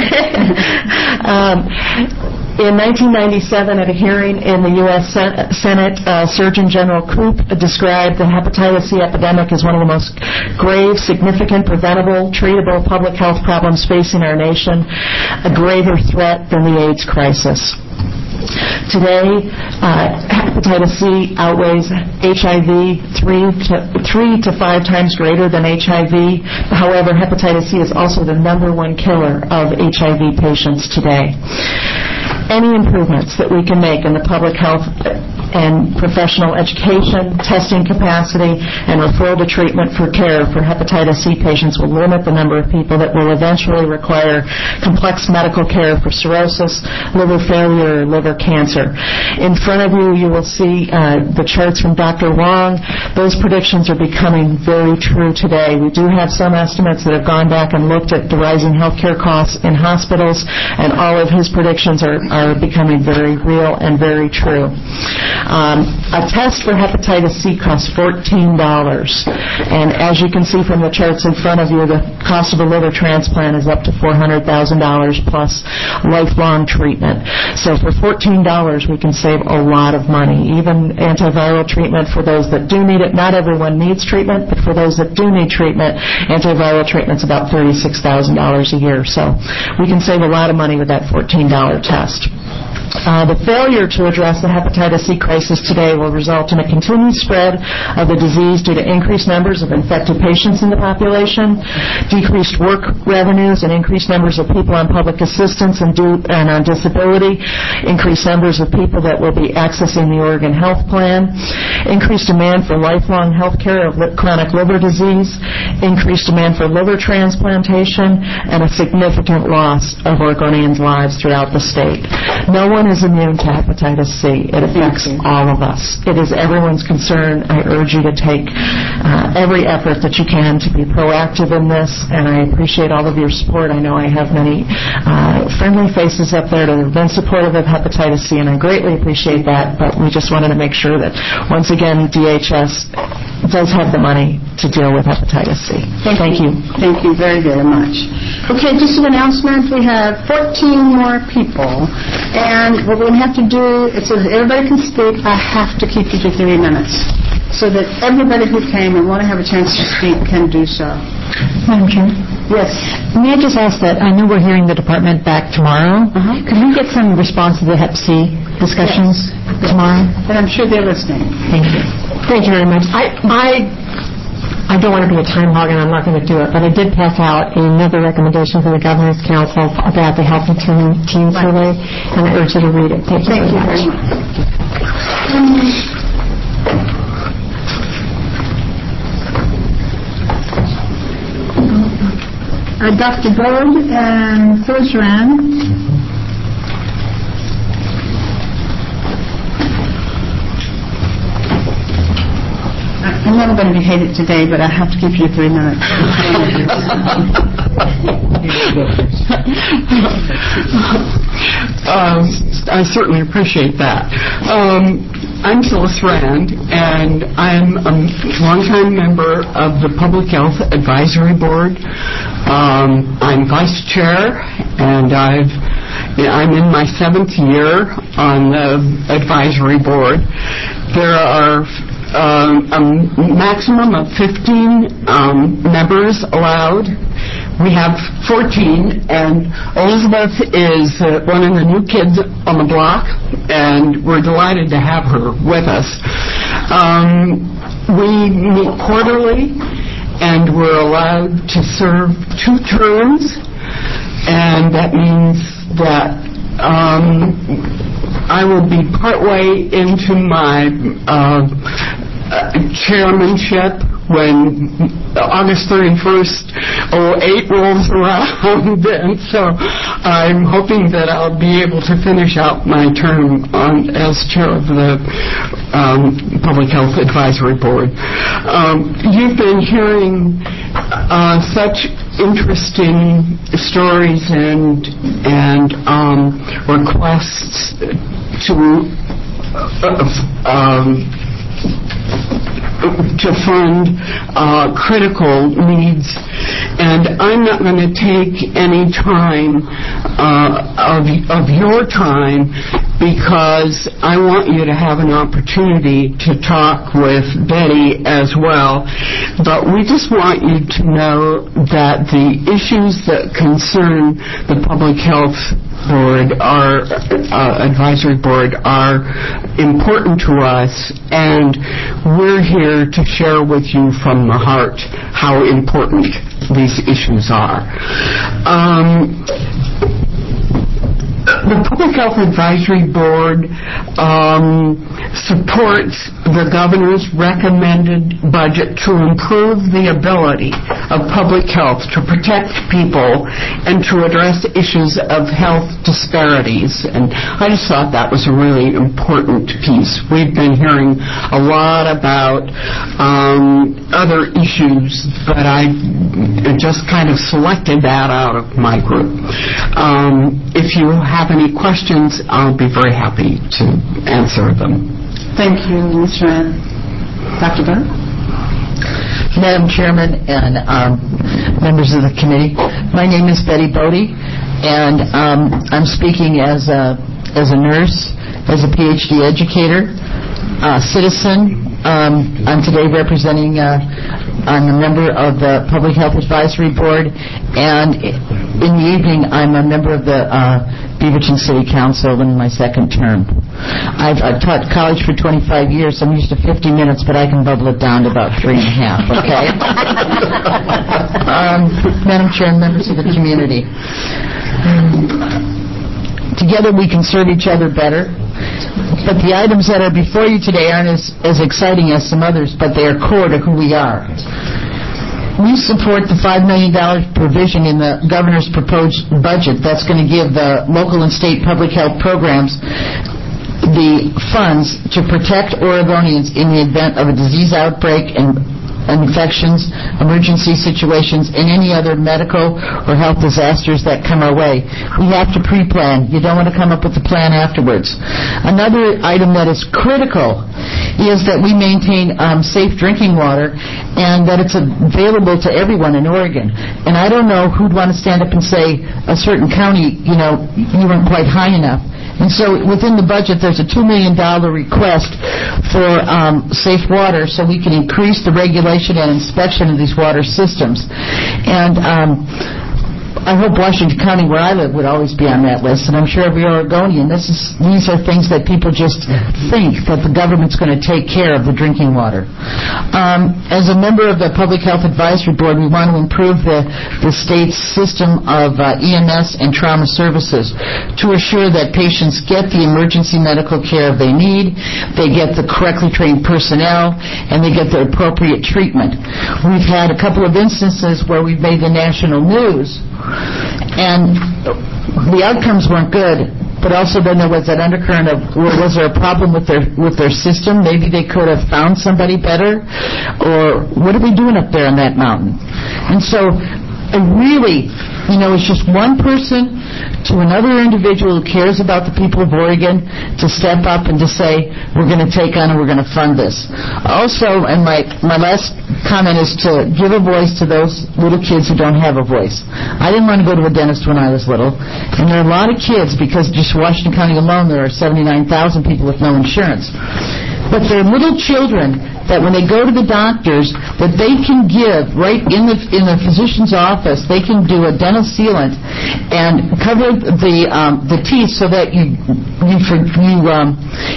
Speaker 8: In 1997, at a hearing in the U.S. Senate, Surgeon General Koop described the hepatitis C epidemic as one of the most grave, significant, preventable, treatable public health problems facing our nation, a graver threat than the AIDS crisis. Today, hepatitis C outweighs HIV 3 to 5 times greater than HIV. However, hepatitis C is also the #1 killer of HIV patients today. Any improvements that we can make in the public health and professional education, testing capacity, and referral to treatment for care for hepatitis C patients will limit the number of people that will eventually require complex medical care for cirrhosis, liver failure, or liver cancer. In front of you, you will see the charts from Dr. Wong. Those predictions are becoming very true today. We do have some estimates that have gone back and looked at the rising healthcare costs in hospitals, and all of his predictions are becoming very real and very true. A test for hepatitis C costs $14, and as you can see from the charts in front of you, the cost of a liver transplant is up to $400,000 plus lifelong treatment. So for $14, we can save a lot of money. Even antiviral treatment for those that do need it. Not everyone needs treatment, but for those that do need treatment, antiviral treatment's about $36,000 a year. So we can save a lot of money with that $14 test. The failure to address the hepatitis C crisis today will result in a continued spread of the disease due to increased numbers of infected patients in the population, decreased work revenues, and increased numbers of people on public assistance and on disability, increased numbers of people that will be accessing the Oregon Health Plan, increased demand for lifelong health care of chronic liver disease, increased demand for liver transplantation, and a significant loss of Oregonians' lives throughout the state. No one is immune to hepatitis C. It affects all of us. It is everyone's concern. I urge you to take every effort that you can to be proactive in this, and I appreciate all of your support. I know I have many friendly faces up there that have been supportive of hepatitis C, and I greatly appreciate that, but we just wanted to make sure that, once again, DHS does have the money to deal with hepatitis C. Thank you.
Speaker 4: Thank you very, very much. Okay, just an announcement. We have 14 more people, and what we're going to have to do is so that everybody can speak, I have to keep you to 3 minutes so that everybody who came and want to have a chance to speak can do so.
Speaker 5: Madam Chair?
Speaker 4: Yes.
Speaker 5: May I just ask that, I know we're hearing the department back tomorrow. Could we get some response to the Hep C discussions tomorrow?
Speaker 4: And I'm sure they're listening.
Speaker 5: Thank you.
Speaker 11: Thank you very much. I don't want to be a time hog, and I'm not going to do it, but I did pass out another recommendation for the Governor's Council about the Health and Teen Survey, and I urge you to read it. Thank you very much.
Speaker 9: Dr. Gold and Phyllis Rand.
Speaker 4: I'm never going to be hated today, but I have to give you 3 minutes.
Speaker 13: I certainly appreciate that. I'm Phyllis Rand, and I'm a longtime member of the Public Health Advisory Board. I'm vice chair, and I'm in my 7th year on the advisory board. There are a maximum of 15 members allowed. We have 14, and Elizabeth is one of the new kids on the block, and we're delighted to have her with us. We meet quarterly, and we're allowed to serve 2 terms. and that means that I will be partway into my chairmanship when August 31st, 08 rolls around, and so I'm hoping that I'll be able to finish out my term as chair of the Public Health Advisory Board. You've been hearing such interesting stories and requests to fund critical needs, and I'm not going to take any time of your time because I want you to have an opportunity to talk with Betty as well. But we just want you to know that the issues that concern the Public Health Board, our advisory board, are important to us, and we're here to share with you from the heart how important these issues are. The Public Health Advisory Board supports the governor's recommended budget to improve the ability of public health to protect people and to address issues of health disparities. And I just thought that was a really important piece. We've been hearing a lot about other issues, but I just kind of selected that out of my group. If you have any questions, I'll be very happy to answer them.
Speaker 4: Thank you, Ms. Rand. Dr. Burke?
Speaker 14: Madam Chairman and members of the committee, my name is Betty Bodie, and I'm speaking as a nurse, as a PhD educator, citizen. I'm today representing, I'm a member of the Public Health Advisory Board, and in the evening I'm a member of the Beaverton City Council in my second term. I've taught college for 25 years. I'm used to 50 minutes, but I can bubble it down to about 3.5, okay? Madam Chair and members of the community, together we can serve each other better. But the items that are before you today aren't as exciting as some others, but they are core to who we are. We support the $5 million provision in the governor's proposed budget that's going to give the local and state public health programs the funds to protect Oregonians in the event of a disease outbreak and infections, emergency situations, and any other medical or health disasters that come our way. We have to pre-plan. You don't want to come up with a plan afterwards. Another item that is critical is that we maintain safe drinking water and that it's available to everyone in Oregon. And I don't know who'd want to stand up and say a certain county, you weren't quite high enough. And so within the budget, there's a $2 million request for safe water so we can increase the regulation and inspection of these water systems. And I hope Washington County, where I live, would always be on that list, and I'm sure every Oregonian. These are things that people just think that the government's going to take care of the drinking water. As a member of the Public Health Advisory Board, we want to improve the state's system of EMS and trauma services to assure that patients get the emergency medical care they need, they get the correctly trained personnel, and they get the appropriate treatment. We've had a couple of instances where we've made the national news, and the outcomes weren't good, but also then there was that undercurrent of, was there a problem with their system? Maybe they could have found somebody better, or what are we doing up there on that mountain? And so really, it's just one person to another individual who cares about the people of Oregon to step up and to say, we're going to take on and we're going to fund this. Also, and my last comment is to give a voice to those little kids who don't have a voice. I didn't want to go to a dentist when I was little, and there are a lot of kids, because just Washington County alone there are 79,000 people with no insurance. But they're little children that when they go to the doctors, that they can give right in the physician's office, they can do a dental sealant and cover the teeth so that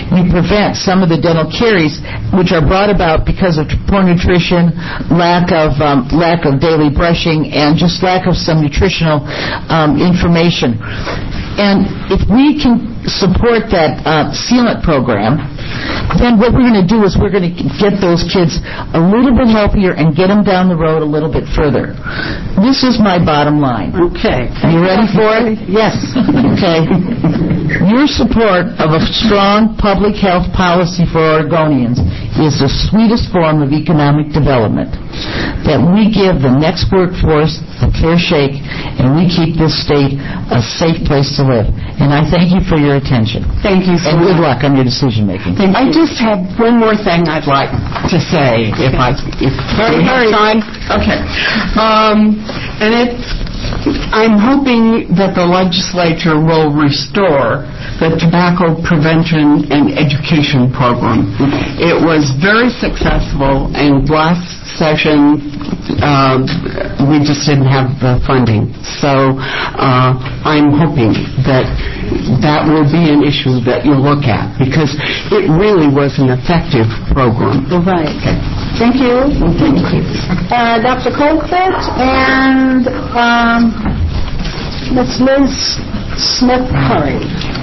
Speaker 14: you prevent some of the dental caries, which are brought about because of poor nutrition, lack of daily brushing, and just lack of some nutritional information. And if we can support that sealant program, then what we're going to do is we're going to get those kids a little bit healthier and get them down the road a little bit further. This is my bottom line.
Speaker 4: Okay.
Speaker 14: Are you ready for it?
Speaker 4: Yes.
Speaker 14: Okay. Your support of a strong public health policy for Oregonians is the sweetest form of economic development, that we give the next workforce a fair shake and we keep this state a safe place to live. And I thank you for your attention.
Speaker 13: Thank you so
Speaker 14: much. And good
Speaker 13: much.
Speaker 14: luck on your decision making.
Speaker 13: I just have one more thing I'd like to say, if
Speaker 4: Hurry.
Speaker 13: time. Okay. And I'm hoping that the legislature will restore the tobacco prevention and education program. It was very successful, and last session we just didn't have the funding. So I'm hoping that will be an issue that you'll look at, because it really was an effective program.
Speaker 4: Right.
Speaker 13: Okay.
Speaker 4: Thank you.
Speaker 13: Thank you.
Speaker 4: Dr. Colquitt and Ms. Liz Smith-Curry.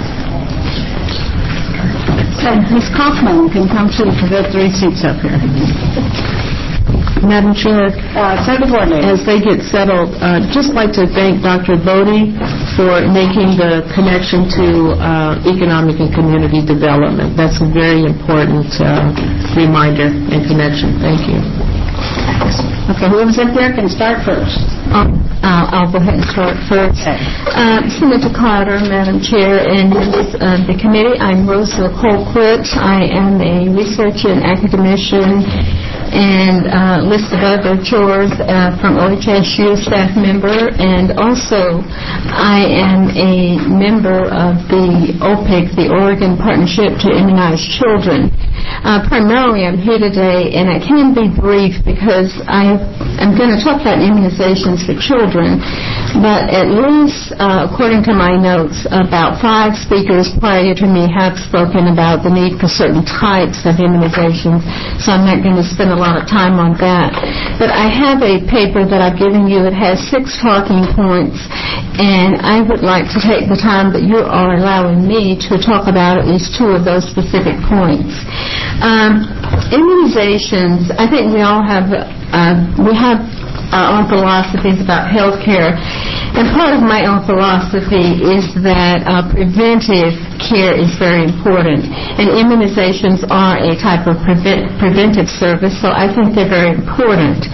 Speaker 4: So Ms. Kaufman can come to the 3 seats up here.
Speaker 8: Madam Chair, as they get settled, just like to thank Dr. Bodie for making the connection to economic and community development. That's a very important reminder and connection. Thank you.
Speaker 4: Okay, whoever's up there can start first.
Speaker 8: I'll go ahead and start first. Senator Carter, Madam Chair, and members of the committee, I'm Rosa Colquitt. I am a researcher and academician and list of other chores from OHSU, staff member, and also I am a member of the OPIC, the Oregon Partnership to Immunize Children. Primarily I'm here today, and I can be brief because I'm going to talk about immunizations for children, but at least, according to my notes, about 5 speakers prior to me have spoken about the need for certain types of immunizations, so I'm not going to spend a lot of time on that. But I have a paper that I've given you. It has 6 talking points, and I would like to take the time that you are allowing me to talk about at least 2 of those specific points. Immunizations, I think we all have our own philosophies about health care, and part of my own philosophy is that preventive care is very important, and immunizations are a type of preventive service, so I think they're very important.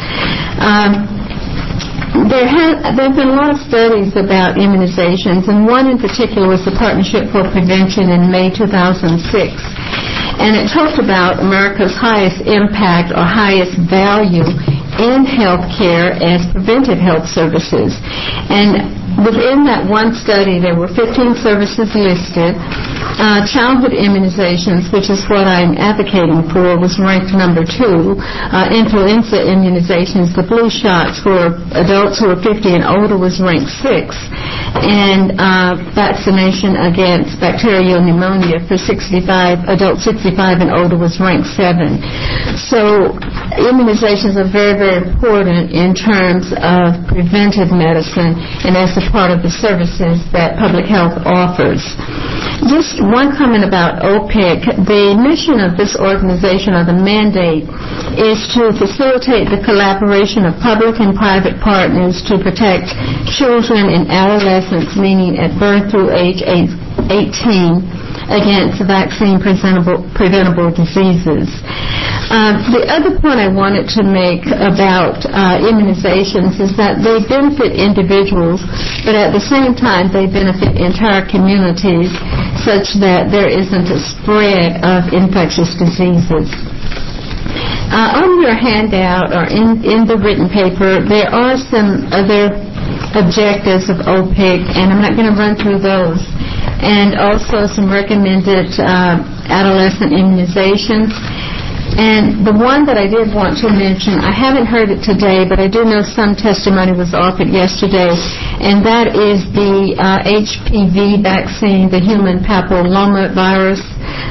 Speaker 8: There have been a lot of studies about immunizations, and one in particular was the Partnership for Prevention in May 2006. And it talked about America's highest impact or highest value in health care as preventive health services. And within that one study, there were 15 services listed. Childhood immunizations, which is what I'm advocating for, was ranked number 2. Influenza immunizations, the blue shots for adults who are 50 and older, was ranked 6. And vaccination against bacterial pneumonia for adults 65 and older was ranked 7. So immunizations are very, very important in terms of preventive medicine and as a part of the services that public health offers. Just one comment about OPIC. The mission of this organization, or the mandate, is to facilitate the collaboration of public and private partners to protect children and adolescents, meaning at birth through age 18, against vaccine-preventable diseases. The other point I wanted to make about immunizations is that they benefit individuals, but at the same time they benefit entire communities such that there isn't a spread of infectious diseases. On your handout or in the written paper, there are some other objectives of OPIC, and I'm not going to run through those, and also some recommended adolescent immunizations. And the one that I did want to mention, I haven't heard it today, but I do know some testimony was offered yesterday, and that is the HPV vaccine, the human papilloma virus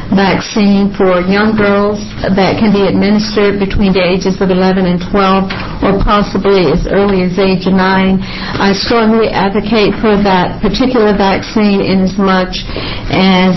Speaker 9: vaccine for young girls that can be administered between the ages of 11 and 12 or possibly as early as age 9. I strongly advocate for that particular vaccine in as much as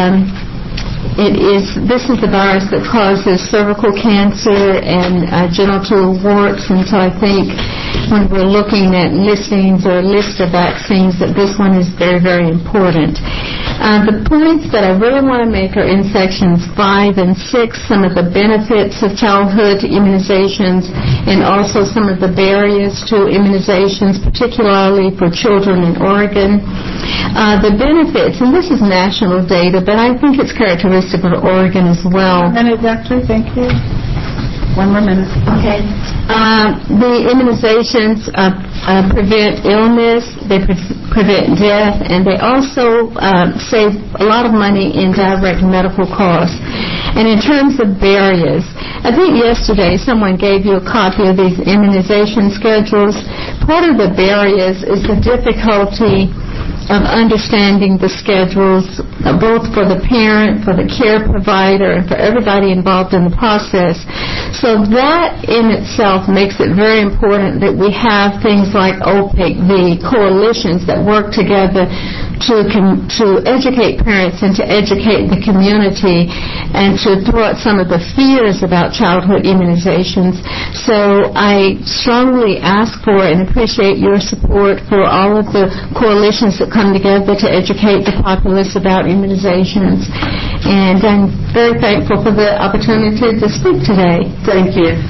Speaker 9: this is the virus that causes cervical cancer and genital warts, and so I think when we're looking at listings or a list of vaccines that this one is very, very important. The points that I really want to make are in sections 5 and 6, some of the benefits of childhood immunizations and also some of the barriers to immunizations, particularly for children in Oregon. The benefits, and this is national data, but I think it's characteristic of Oregon as well.
Speaker 1: 1 minute, Doctor. Thank you. 1 more minute.
Speaker 9: Okay. The immunizations prevent illness, they prevent death, and they also save a lot of money in direct medical costs. And in terms of barriers, I think yesterday someone gave you a copy of these immunization schedules. Part of the barriers is the difficulty of understanding the schedules, both for the parent, for the care provider, and for everybody involved in the process. So that in itself makes it very important that we have things like OPIC, the coalitions that work together to educate parents and to educate the community and to throw out some of the fears about childhood immunizations. So I strongly ask for and appreciate your support for all of the coalitions that come together to educate the populace about immunizations. And I'm very thankful for the opportunity to speak today.
Speaker 15: Thank you.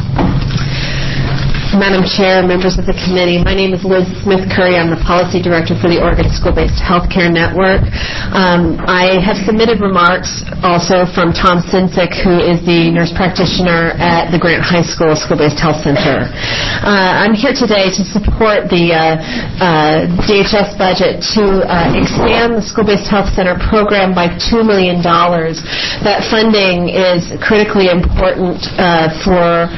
Speaker 15: Madam Chair, members of the committee, my name is Liz Smith-Curry. I'm the Policy Director for the Oregon School-Based Healthcare Network. I have submitted remarks also from Tom Sinsick, who is the nurse practitioner at the Grant High School School-Based Health Center. I'm here today to support the DHS budget to expand the School-Based Health Center program by $2 million. That funding is critically important for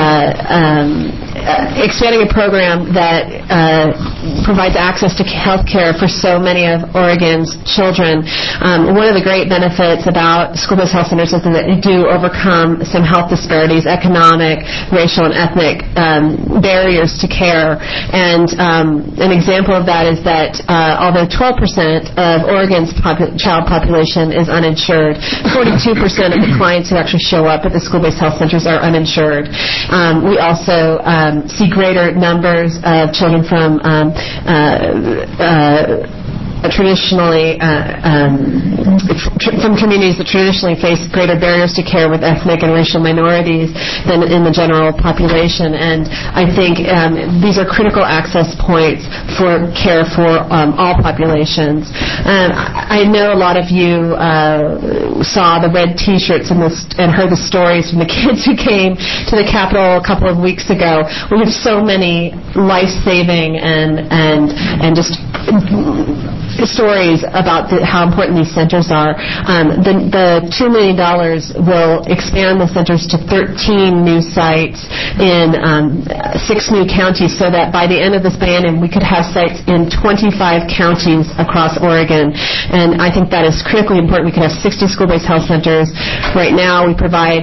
Speaker 15: expanding a program that provides access to health care for so many of Oregon's children. One of the great benefits about school-based health centers is that they do overcome some health disparities, economic, racial, and ethnic barriers to care. And an example of that is that although 12% of Oregon's child population is uninsured, 42% of the clients who actually show up at the school-based health centers are uninsured. We also see greater numbers of children from from communities that traditionally face greater barriers to care with ethnic and racial minorities than in the general population. And I think these are critical access points for care for all populations. I know a lot of you saw the red T-shirts and heard the stories from the kids who came to the Capitol a couple of weeks ago. We have so many life-saving and just stories about how important these centers are. The $2 million will expand the centers to 13 new sites in 6 new counties, so that by the end of this biennium we could have sites in 25 counties across Oregon. And I think that is critically important. We could have 60 school-based health centers. Right now we provide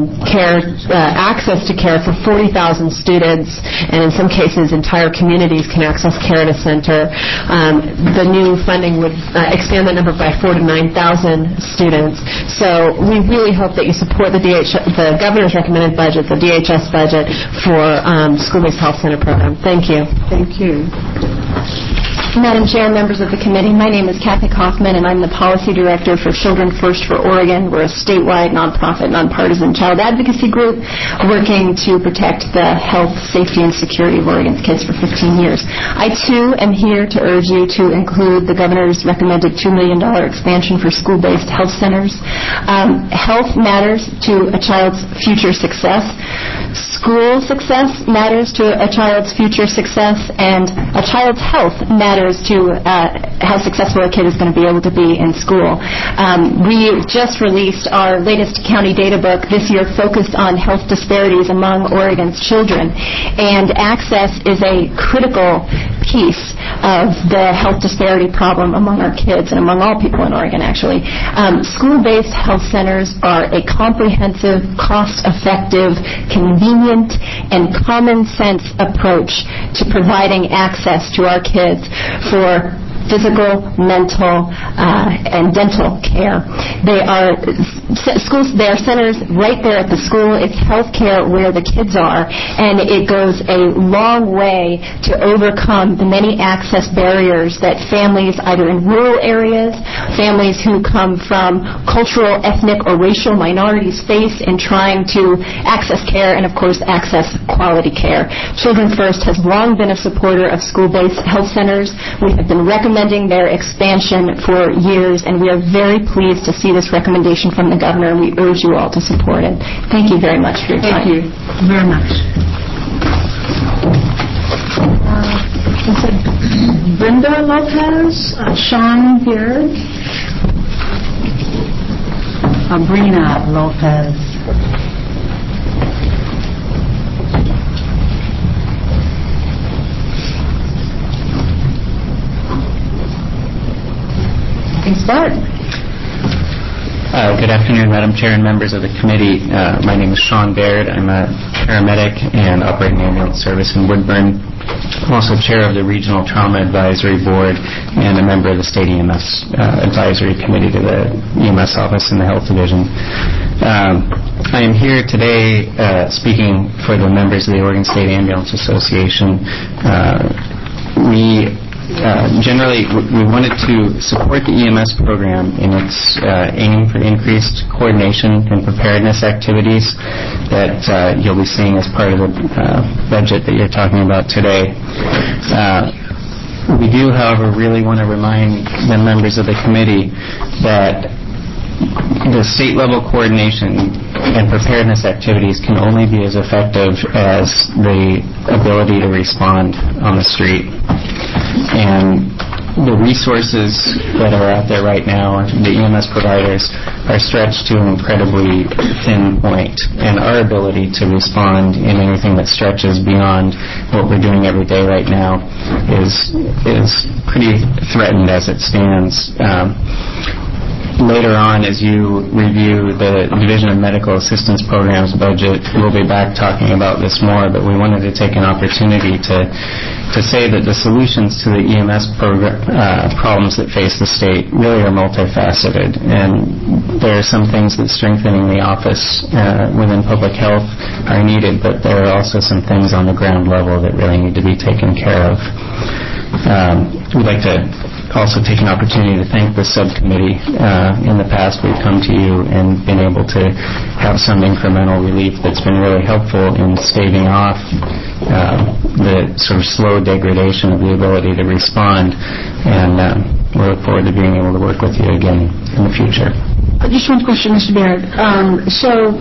Speaker 15: access to care for 40,000 students, and in some cases entire communities can access care at a center. The new funding would expand that number by 49,000 students. So we really hope that you support the governor's recommended budget, the DHS budget, for school-based health center program. Thank you.
Speaker 8: Thank you. Madam Chair, members of the committee, my name is Kathy Kaufman, and I'm the Policy Director for Children First for Oregon. We're a statewide, nonprofit, nonpartisan child advocacy group working to protect the health, safety, and security of Oregon's kids for 15 years. I, too, am here to urge you to include the governor's recommended $2 million expansion for school-based health centers. Health matters to a child's future success. School success matters to a child's future success, and a child's health matters to how successful a kid is going to be able to be in school. We just released our latest county data book this year focused on health disparities among Oregon's children, and access is a critical piece of the health disparity problem among our kids and among all people in Oregon, actually. School-based health centers are a comprehensive, cost-effective, convenient, and common-sense approach to providing access to our kids for physical, mental, and dental care. They are schools. They are centers right there at the school. It's health care where the kids are, and it goes a long way to overcome the many access barriers that families, either in rural areas, families who come from cultural, ethnic, or racial minorities face in trying to access care and, of course, access quality care. Children First has long been a supporter of school-based health centers. We have been recommending their expansion for years, and we are very pleased to see this recommendation from the governor, and we urge you all to support it. Thank you very much for your time.
Speaker 1: Thank you very much. Brenda Lopez, Sean Beard, Sabrina Lopez. Start.
Speaker 10: Good afternoon, Madam Chair and members of the committee. My name is Sean Baird. I'm a paramedic and operating ambulance service in Woodburn. I'm also chair of the Regional Trauma Advisory Board and a member of the State EMS Advisory Committee to the EMS Office in the Health Division. I am here today speaking for the members of the Oregon State Ambulance Association. Generally, we wanted to support the EMS program in its aim for increased coordination and preparedness activities that you'll be seeing as part of the budget that you're talking about today. We do, however, really want to remind the members of the committee that the state-level coordination and preparedness activities can only be as effective as the ability to respond on the street. And the resources that are out there right now, the EMS providers, are stretched to an incredibly thin point. And our ability to respond in anything that stretches beyond what we're doing every day right now is pretty threatened as it stands. Later on, as you review the Division of Medical Assistance Programs budget, we'll be back talking about this more, but we wanted to take an opportunity to say that the solutions to the EMS problems that face the state really are multifaceted, and there are some things that strengthening the office within public health are needed, but there are also some things on the ground level that really need to be taken care of. We'd like to also take an opportunity to thank the subcommittee. In the past, we've come to you and been able to have some incremental relief that's been really helpful in staving off the sort of slow degradation of the ability to respond. And we look forward to being able to work with you again in the future.
Speaker 4: Just one question, Mr. Baird. So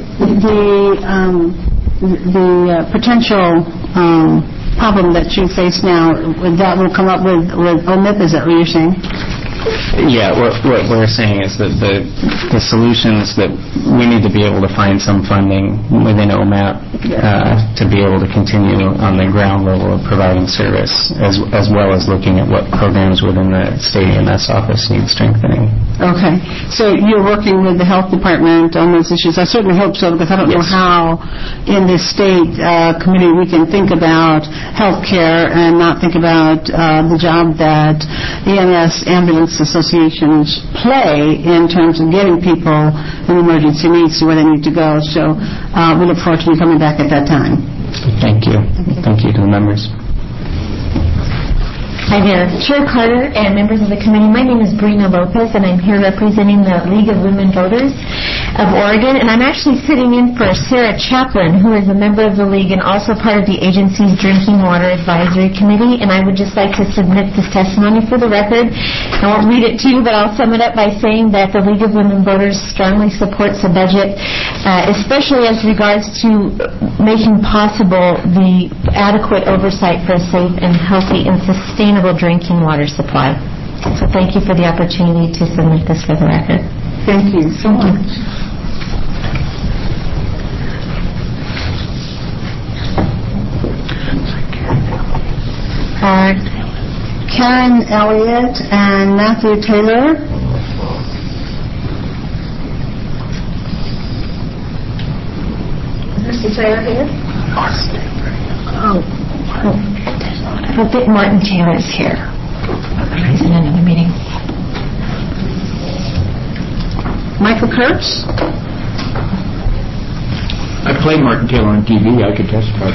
Speaker 4: the potential problem that you face now, that will come up with OMIP, is that what you're saying?
Speaker 10: Yeah, what we're saying is that the solutions that we need to be able to find some funding within OMAP to be able to continue on the ground level of providing service, as well as looking at what programs within the state EMS office need strengthening.
Speaker 4: Okay. So you're working with the health department on those issues. I certainly hope so, because I don't know how in this state committee we can think about health care and not think about the job that EMS ambulance associations play in terms of getting people in emergency needs to where they need to go. So we look forward to you coming back at that time.
Speaker 10: Thank you. Thank you to the members.
Speaker 8: Hi there, Chair Carter and members of the committee. My name is Brina Lopez, and I'm here representing the League of Women Voters of Oregon. And I'm actually sitting in for Sarah Chaplin, who is a member of the League and also part of the agency's Drinking Water Advisory Committee. And I would just like to submit this testimony for the record. I won't read it to you, but I'll sum it up by saying that the League of Women Voters strongly supports the budget, especially as regards to making possible the adequate oversight for a safe and healthy and sustainable drinking water supply. So thank you for the opportunity to submit this for the record.
Speaker 4: Thank you so much. Karen Elliott and Matthew Taylor.
Speaker 8: Is Mr. Taylor here?
Speaker 5: Oh, I don't think Martin Taylor is here. He's in another meeting.
Speaker 4: Michael Kurtz.
Speaker 6: I played Martin Taylor on TV. I could testify.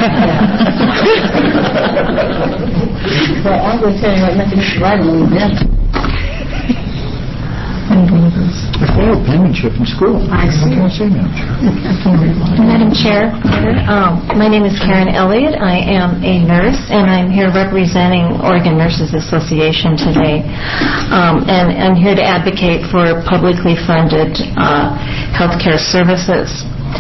Speaker 4: Well, I'm going to tell you what nothing is right on that.
Speaker 6: I failed penmanship in school.
Speaker 8: I see.
Speaker 6: What can I say,
Speaker 8: Madam Chair, my name is Karen Elliott. I am a nurse, and I'm here representing Oregon Nurses Association today. And I'm here to advocate for publicly funded healthcare services.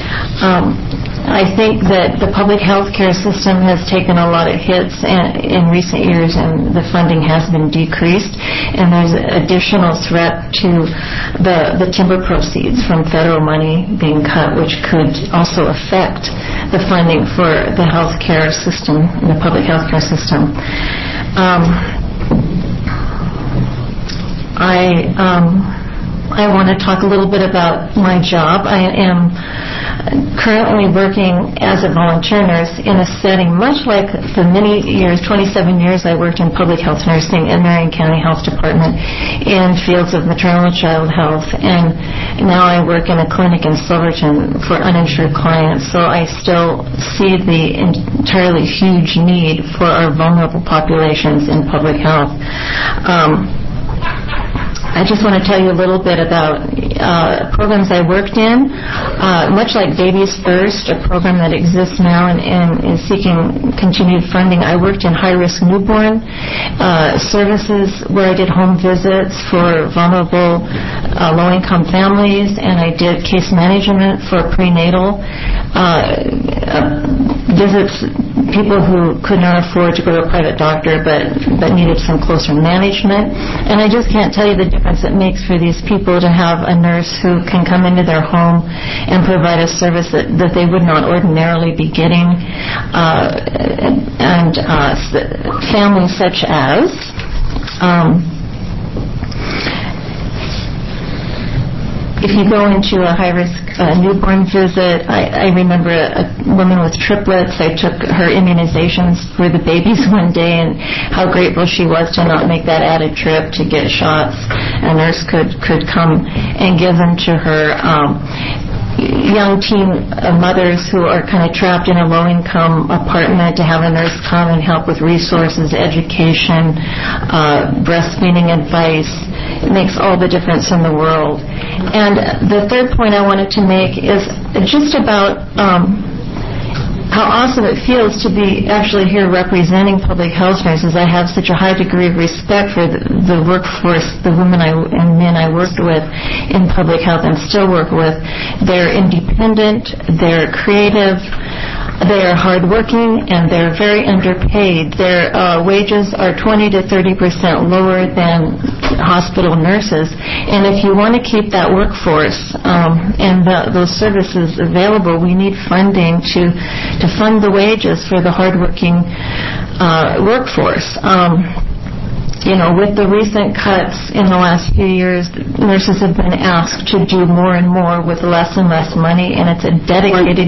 Speaker 8: I think that the public health care system has taken a lot of hits in recent years, and the funding has been decreased, and there's additional threat to the timber proceeds from federal money being cut, which could also affect the funding for the health care system, the public health care system. I want to talk a little bit about my job. I am currently working as a volunteer nurse in a setting much like the many years, 27 years I worked in public health nursing in Marion County Health Department in fields of maternal and child health, and now I work in a clinic in Silverton for uninsured clients, so I still see the entirely huge need for our vulnerable populations in public health. I just want to tell you a little bit about programs I worked in. Much like Babies First, a program that exists now and is seeking continued funding, I worked in high-risk newborn services where I did home visits for vulnerable low-income families, and I did case management for prenatal visits, people who could not afford to go to a private doctor but needed some closer management. And I just can't tell you the difference it makes for these people to have a nurse who can come into their home and provide a service that they would not ordinarily be getting, and families such as if you go into a high-risk newborn visit, I remember a woman with triplets. I took her immunizations for the babies one day, and how grateful she was to not make that added trip to get shots. A nurse could come and give them to her. Young teen mothers who are kind of trapped in a low-income apartment, to have a nurse come and help with resources, education, breastfeeding advice. It makes all the difference in the world. And the third point I wanted to make is just about how awesome it feels to be actually here representing public health nurses. I have such a high degree of respect for the workforce, the women and men I worked with in public health and still work with. They're independent, they're creative, they are hardworking, and they're very underpaid. Their wages are 20 to 30% lower than hospital nurses. And if you want to keep that workforce and those services available, we need funding to fund the wages for the hardworking workforce. With the recent cuts in the last few years, nurses have been asked to do more and more with less and less money, and it's a dedicated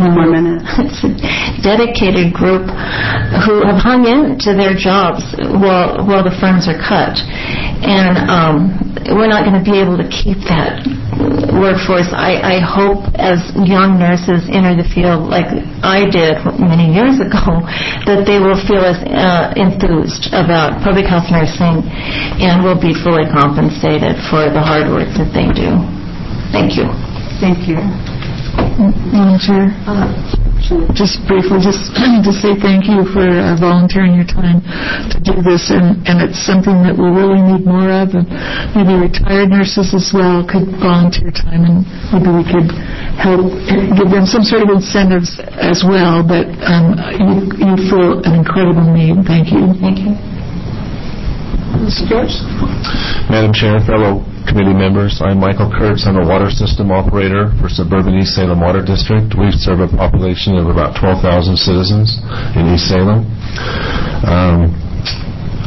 Speaker 8: group who have hung in to their jobs while the firms are cut. And we're not going to be able to keep that workforce. I hope as young nurses enter the field like I did many years ago, that they will feel as enthused about public health nursing and will be fully compensated for the hard work that they do. Thank you.
Speaker 4: Thank you.
Speaker 1: Madam Chair, just briefly, just to say thank you for volunteering your time to do this, and it's something that we really need more of, and maybe retired nurses as well could volunteer time, and maybe we could help give them some sort of incentives as well, but you fill an incredible need. Thank you.
Speaker 8: Thank you.
Speaker 4: Mr. George?
Speaker 16: Madam Chair, fellow committee members, I'm Michael Kurtz. I'm a water system operator for suburban East Salem Water District. We serve a population of about 12,000 citizens in East Salem.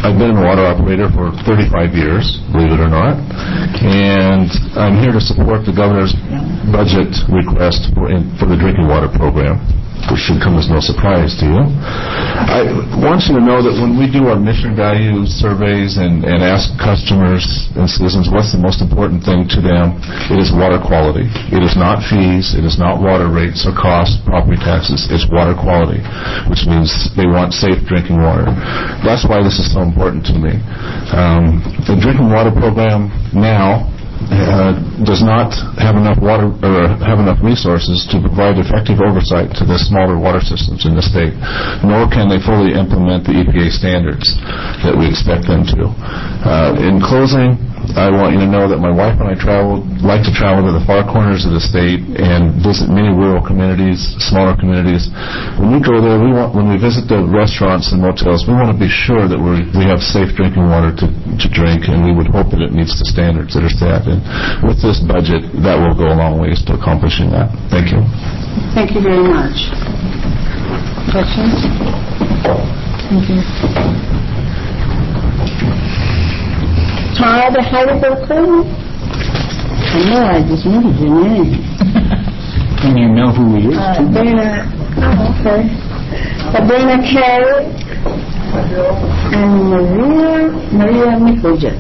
Speaker 16: I've been a water operator for 35 years, believe it or not, and I'm here to support the governor's budget request for the drinking water program, which should come as no surprise to you. I want you to know that when we do our mission value surveys and ask customers and citizens what's the most important thing to them, it is water quality. It is not fees, it is not water rates or costs, property taxes, it's water quality, which means they want safe drinking water. That's why this is so important to me. The drinking water program now does not have enough water or have enough resources to provide effective oversight to the smaller water systems in the state, nor can they fully implement the EPA standards that we expect them to. In closing, I want you to know that my wife and I like to travel to the far corners of the state and visit many rural communities, smaller communities. When we go there, when we visit the restaurants and motels, we want to be sure that we have safe drinking water to drink, and we would hope that it meets the standards that are set. And with this budget, that will go a long ways to accomplishing that. Thank you.
Speaker 4: Thank you very much. Questions? Thank you.
Speaker 8: Todd, how do you go through?
Speaker 4: I know, I just needed your name.
Speaker 7: And you know who he is, too.
Speaker 8: Dana, okay. Dana Carey and Maria Mikujic.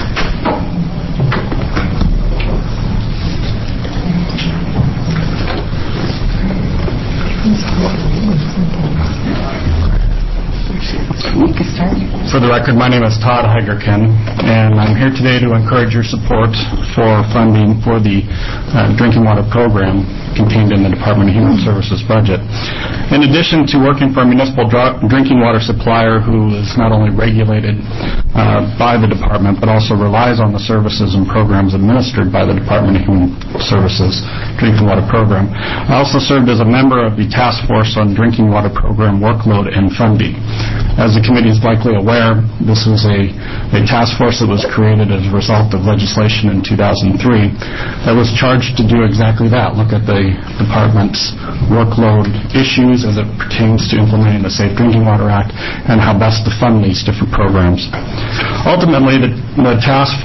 Speaker 3: For the record, my name is Todd Heigerken, and I'm here today to encourage your support for funding for the drinking water program contained in the Department of Human Services budget. In addition to working for a municipal drinking water supplier who is not only regulated by the department but also relies on the services and programs administered by the Department of Human Services drinking water program, I also served as a member of the Task Force on Drinking Water Program Workload and Funding. As the committee is likely aware, this was a task force that was created as a result of legislation in 2003 that was charged to do exactly that, look at the department's workload issues as it pertains to implementing the Safe Drinking Water Act and how best to fund these different programs. Ultimately, the task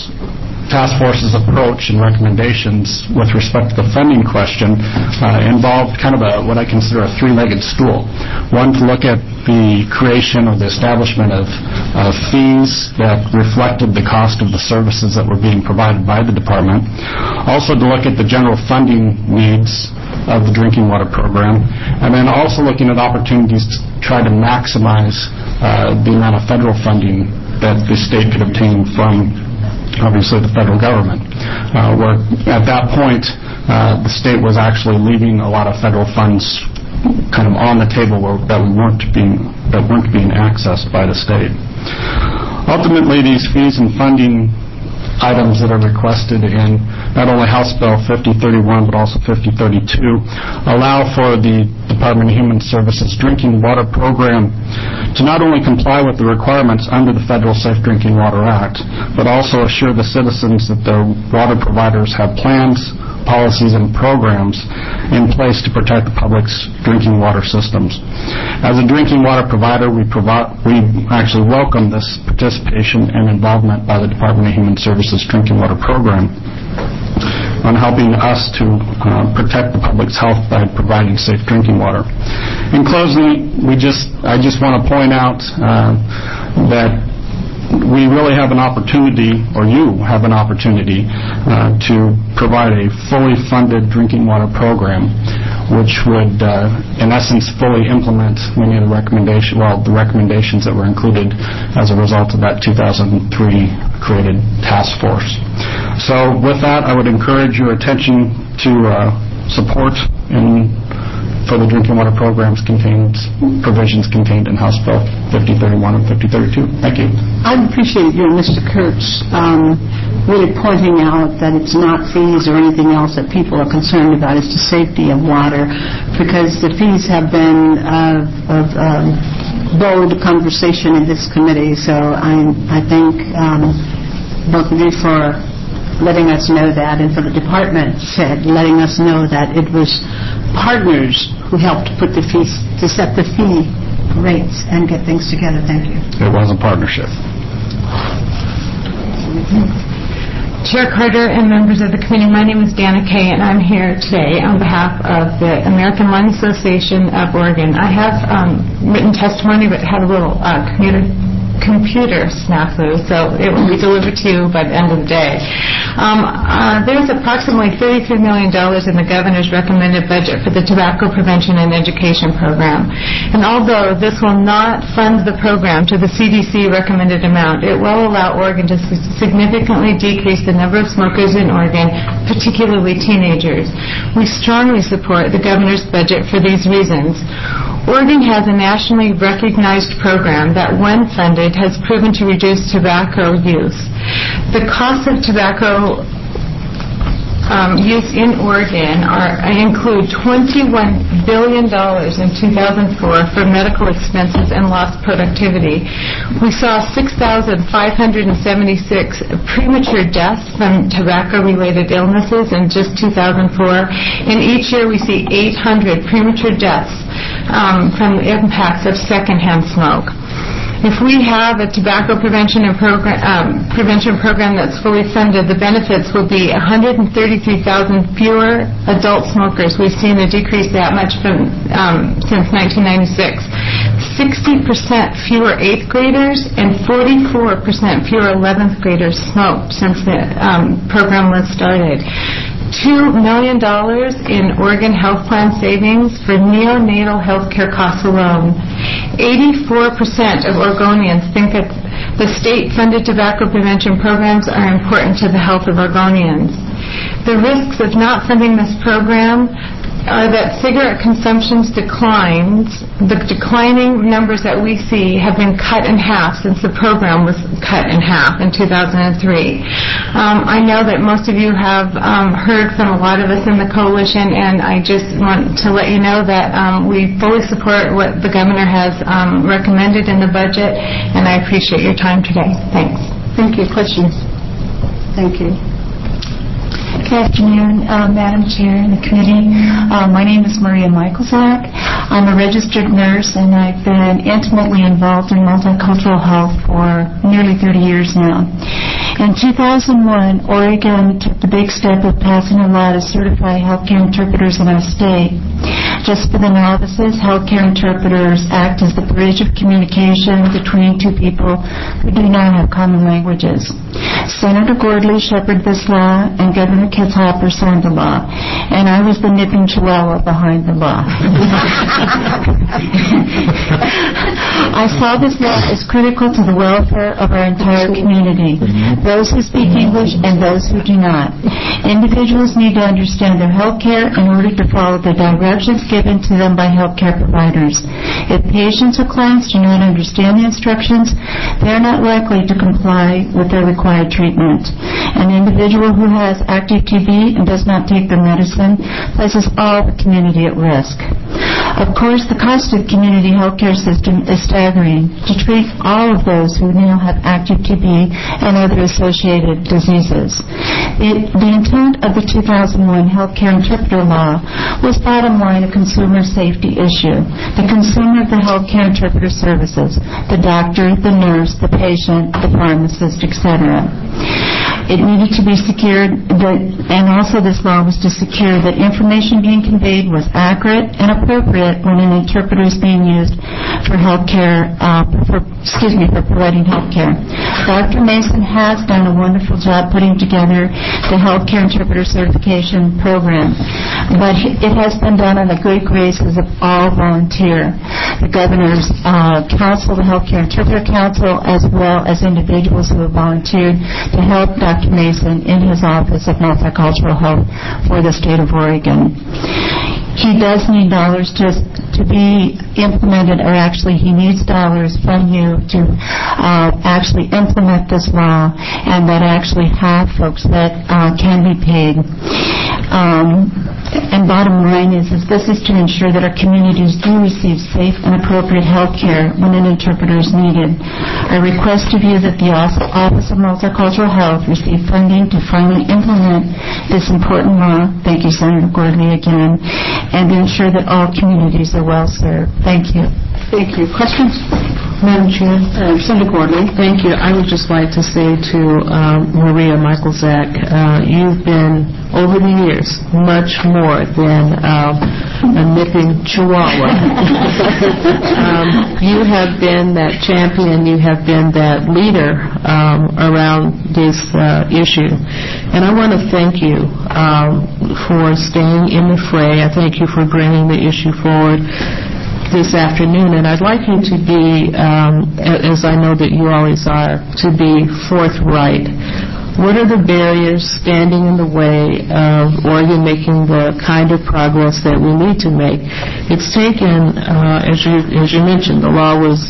Speaker 3: force's approach and recommendations with respect to the funding question involved kind of what I consider a three-legged stool. One, to look at the creation or the establishment of fees that reflected the cost of the services that were being provided by the department. Also to look at the general funding needs of the drinking water program, and then also looking at opportunities to try to maximize the amount of federal funding that the state could obtain from obviously the federal government, where at that point the state was actually leaving a lot of federal funds kind of on the table that weren't being accessed by the state. Ultimately, these fees and funding items that are requested in not only House Bill 5031 but also 5032 allow for the Department of Human Services drinking water program to not only comply with the requirements under the Federal Safe Drinking Water Act, but also assure the citizens that their water providers have plans, policies, and programs in place to protect the public's drinking water systems. As a drinking water provider, we actually welcome this participation and involvement by the Department of Human Services drinking water program on helping us to protect the public's health by providing safe drinking water. In closing, I just want to point out that we really have an opportunity, or you have an opportunity, to provide a fully funded drinking water program which would, in essence, fully implement many of the recommendations that were included as a result of that 2003 created task force. So with that, I would encourage your attention to support for the drinking water programs provisions contained in House Bill 5031 and 5032. Thank you.
Speaker 4: I appreciate you, Mr. Kurtz, really pointing out that it's not fees or anything else that people are concerned about. It's the safety of water, because the fees have been of bold conversation in this committee. So I thank both of you for letting us know that, and for the department letting us know that it was partners who helped put the fees, to set the fee rates and get things together. Thank you.
Speaker 7: It was a partnership.
Speaker 17: Chair Carter and members of the committee, my name is Dana Kay, and I'm here today on behalf of the American Lung Association of Oregon. I have written testimony, but had a little computer snafu, so it will be delivered to you by the end of the day. There's approximately $33 million in the governor's recommended budget for the Tobacco Prevention and Education Program. And although this will not fund the program to the CDC recommended amount, it will allow Oregon to significantly decrease the number of smokers in Oregon, particularly teenagers. We strongly support the governor's budget for these reasons. Oregon has a nationally recognized program that, when funded, has proven to reduce tobacco use. The costs of tobacco use in Oregon include $21 billion in 2004 for medical expenses and lost productivity. We saw 6,576 premature deaths from tobacco-related illnesses in just 2004, and each year we see 800 premature deaths from the impacts of secondhand smoke. If we have a tobacco prevention program that's fully funded, the benefits will be 133,000 fewer adult smokers. We've seen a decrease that much since 1996. 60% fewer 8th graders and 44% fewer 11th graders smoked since the program was started. $2 million in Oregon health plan savings for neonatal health care costs alone. 84% of Oregonians think that the state-funded tobacco prevention programs are important to the health of Oregonians. The risks of not funding this program are that cigarette consumption declines. The declining numbers that we see have been cut in half since the program was cut in half in 2003. I know that most of you have heard from a lot of us in the coalition, and I just want to let you know that we fully support what the governor has recommended in the budget, and I appreciate your time today. Thanks.
Speaker 4: Thank you. Questions? Thank you.
Speaker 9: Good afternoon, Madam Chair and the committee. My name is Maria Michalczak. I'm a registered nurse, and I've been intimately involved in multicultural health for nearly 30 years now. In 2001, Oregon took the big step of passing a law to certify healthcare interpreters in our state. Just for the novices, healthcare interpreters act as the bridge of communication between two people who do not have common languages. Senator Gordley shepherded this law, and Governor Kitzhaber signed the law, and I was the nipping chihuahua behind the law. I saw this law as critical to the welfare of our entire community, those who speak English and those who do not. Individuals need to understand their health care in order to follow the directions given to them by healthcare providers. If patients or clients do not understand the instructions, they are not likely to comply with their required treatment. An individual who has active TB and does not take their medicine places all the community at risk. Of course, the cost of community healthcare system is staggering. To treat all of those who now have active TB and other associated diseases. The intent of the 2001 healthcare interpreter law was bottom line a consumer safety issue. The consumer of the healthcare interpreter services, the doctor, the nurse, the patient, the pharmacist, etc. It needed to be secured, and also this law was to secure that information being conveyed was accurate and appropriate when an interpreter is being used for healthcare, for providing healthcare. Dr. Mason has done a wonderful job putting together the healthcare interpreter certification program, but it has been done on the good graces of all volunteer. The governor's council, the healthcare interpreter council, as well as individuals who have volunteered to help Dr. Mason in his office of multicultural health for the state of Oregon. He does need dollars to be implemented, or actually he needs dollars from you to actually implement this law and that actually have folks that can be paid. And bottom line is this is to ensure that our communities do receive safe and appropriate health care when an interpreter is needed. I request of you that the Office of Multicultural Health receive funding to finally implement this important law. Thank you, Senator Gordley, again, and ensure that all communities are well served. Thank you.
Speaker 4: Thank you. Questions?
Speaker 18: Madam Chair.
Speaker 4: Senator Gordon.
Speaker 18: Thank you. I would just like to say to Maria Michaelczak, you've been, over the years, much more than a nipping chihuahua. You have been that champion. You have been that leader around this issue. And I want to thank you for staying in the fray. I thank you for bringing the issue forward this afternoon, and I'd like you to be, as I know that you always are, to be forthright. What are the barriers standing in the way of Oregon making the kind of progress that we need to make? It's taken, as you mentioned, the law was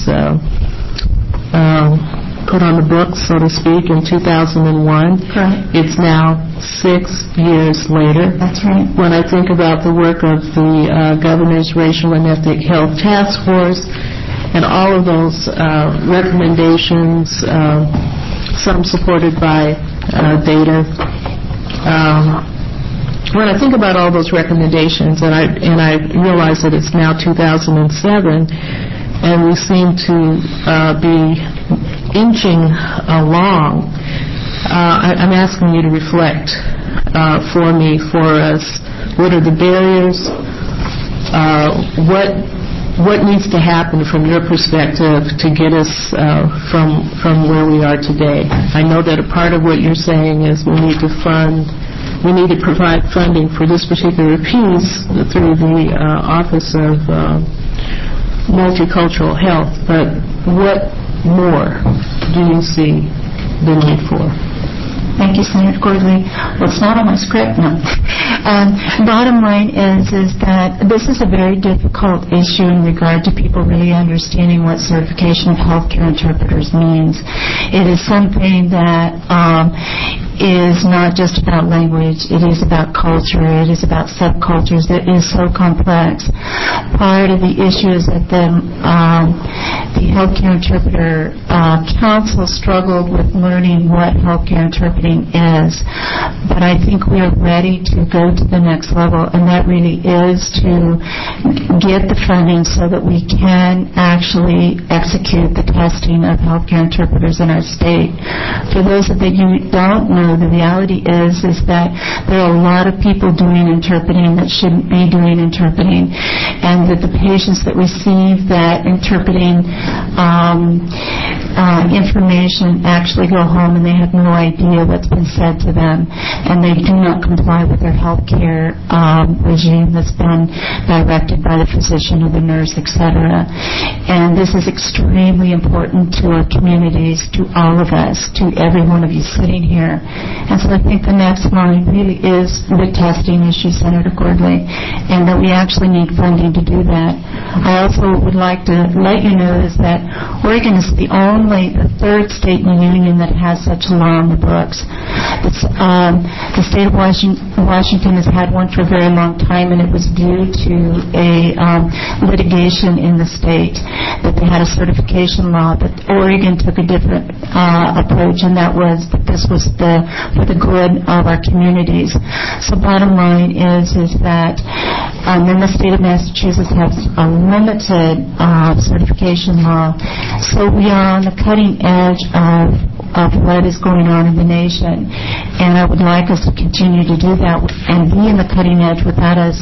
Speaker 18: put on the books, so to speak, in 2001.
Speaker 9: Right.
Speaker 18: It's now 6 years later.
Speaker 9: That's right.
Speaker 18: When I think about the work of the Governor's Racial and Ethnic Health Task Force and all of those recommendations, some supported by data, when I think about all those recommendations, and I realize that it's now 2007, and we seem to be inching along, I'm asking you to reflect for me, for us. What are the barriers? What needs to happen from your perspective to get us from where we are today? I know that a part of what you're saying is we need to provide funding for this particular piece through the Office of Multicultural Health, but what more do you see the need for?
Speaker 9: Thank you, Senator Gordley. Well, it's not on my script, no. Bottom line is that this is a very difficult issue in regard to people really understanding what certification of healthcare interpreters means. It is something that is not just about language. It is about culture. It is about subcultures. It is so complex. Part of the issue is that the Healthcare Interpreter Council struggled with learning what healthcare interpreting is. But I think we are ready to go to the next level, and that really is to get the funding so that we can actually execute the testing of healthcare interpreters in our state. For those that you don't know, the reality is that there are a lot of people doing interpreting that shouldn't be doing interpreting, and that the patients that receive that interpreting information actually go home and they have no idea what's been said to them, and they do not comply with their health care regime that's been directed by the physician or the nurse, etc. And this is extremely important to our communities, to all of us, to every one of you sitting here. And so I think the next line really is the testing issue, Senator Gordley, and that we actually need funding to do that. I also would like to let you know is that Oregon is the third state in the union that has such a law on the books. The state of Washington has had one for a very long time, and it was due to a litigation in the state that they had a certification law, but Oregon took a different approach, and that was that this was for the good of our communities. So bottom line is that in the state of Massachusetts has a limited certification law, so we are on the cutting edge of what is going on in the nation, and I would like us to continue to do that and be in the cutting edge without us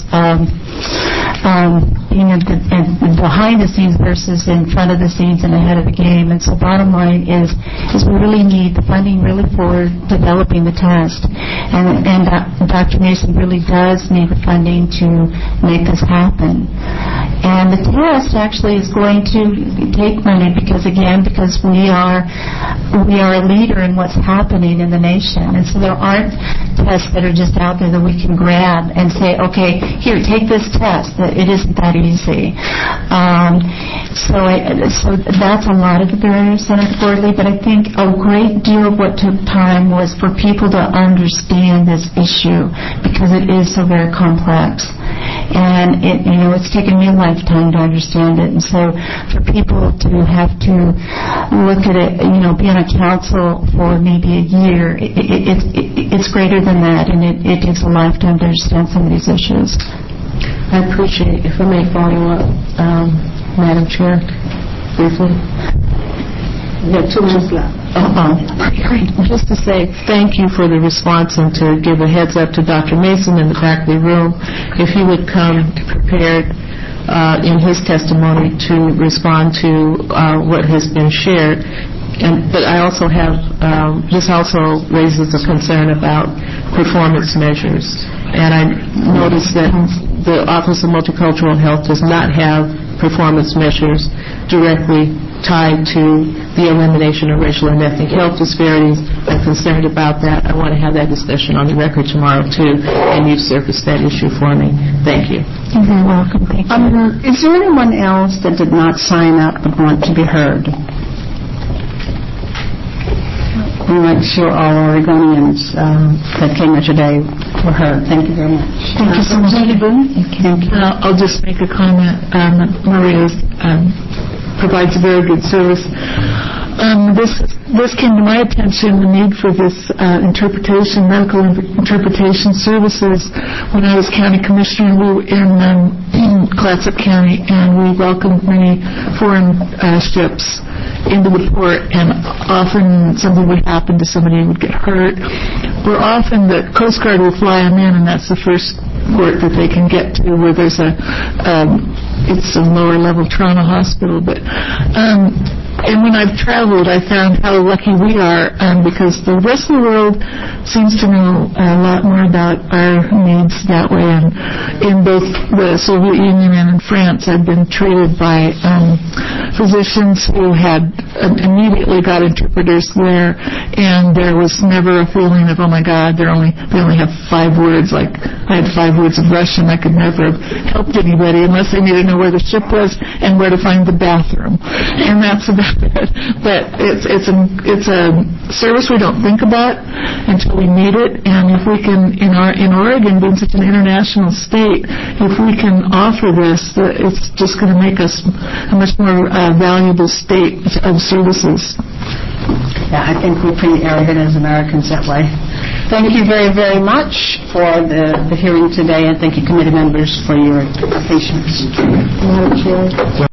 Speaker 9: being behind the scenes versus in front of the scenes and ahead of the game. And so bottom line is we really need the funding really for developing the test, and Dr. Mason really does need the funding to make this happen. And the test actually is going to take money because we are a leader in what's happening in the nation, and so there aren't tests that are just out there that we can grab and say, okay, here, take this test. It isn't that easy. So that's a lot of the barriers, Senator Gordley, but I think a great deal of what took time was for people to understand this issue because it is so very complex. And it's taken me a lifetime to understand it. And so for people to have to look at it, be on a council for maybe a year, it's greater than that, and it takes a lifetime to understand some of these issues.
Speaker 18: I appreciate, if I may follow up, Madam Chair, briefly.
Speaker 4: There are 2 minutes left.
Speaker 18: Just to say thank you for the response and to give a heads up to Dr. Mason in the faculty room. If he would come prepared in his testimony to respond to what has been shared. But I also have, this also raises a concern about performance measures. And I noticed that the Office of Multicultural Health does not have performance measures directly tied to the elimination of racial and ethnic health disparities. I'm concerned about that. I want to have that discussion on the record tomorrow, too, and you've surfaced that issue for me. Thank you.
Speaker 4: You're very welcome. Thank you. Is there anyone else that did not sign up but want to be heard? We make sure all Oregonians that came here today were heard. Thank you very much.
Speaker 18: Thank you so much. Thank you. I'll just make a comment. Maria provides a very good service. This came to my attention, the need for this medical interpretation services, when I was county commissioner. We were in Clatsop County, and we welcomed many foreign ships into the port, and often something would happen to somebody who would get hurt. Often the Coast Guard will fly them in, and that's the first port that they can get to, where there's it's a lower level trauma hospital. But and when I've traveled, I found how lucky we are, because the rest of the world seems to know a lot more about our needs that way. And in both the Soviet Union and in France, I've been treated by physicians who had immediately got interpreters there, and there was never a feeling of, oh my God, they only have 5 words. Like I had 5 words of Russian, I could never have helped anybody unless they needed to know where the ship was and where to find the bathroom. And that's about it. But it's a service we don't think about until we need it. And if we can, in Oregon, being such an international state, if we can offer this, it's just going to make us a much more valuable state of services.
Speaker 4: Yeah, I think we're pretty arrogant as Americans that way. Thank you very, very much for the hearing today, and thank you, committee members, for your patience. Madam Chair.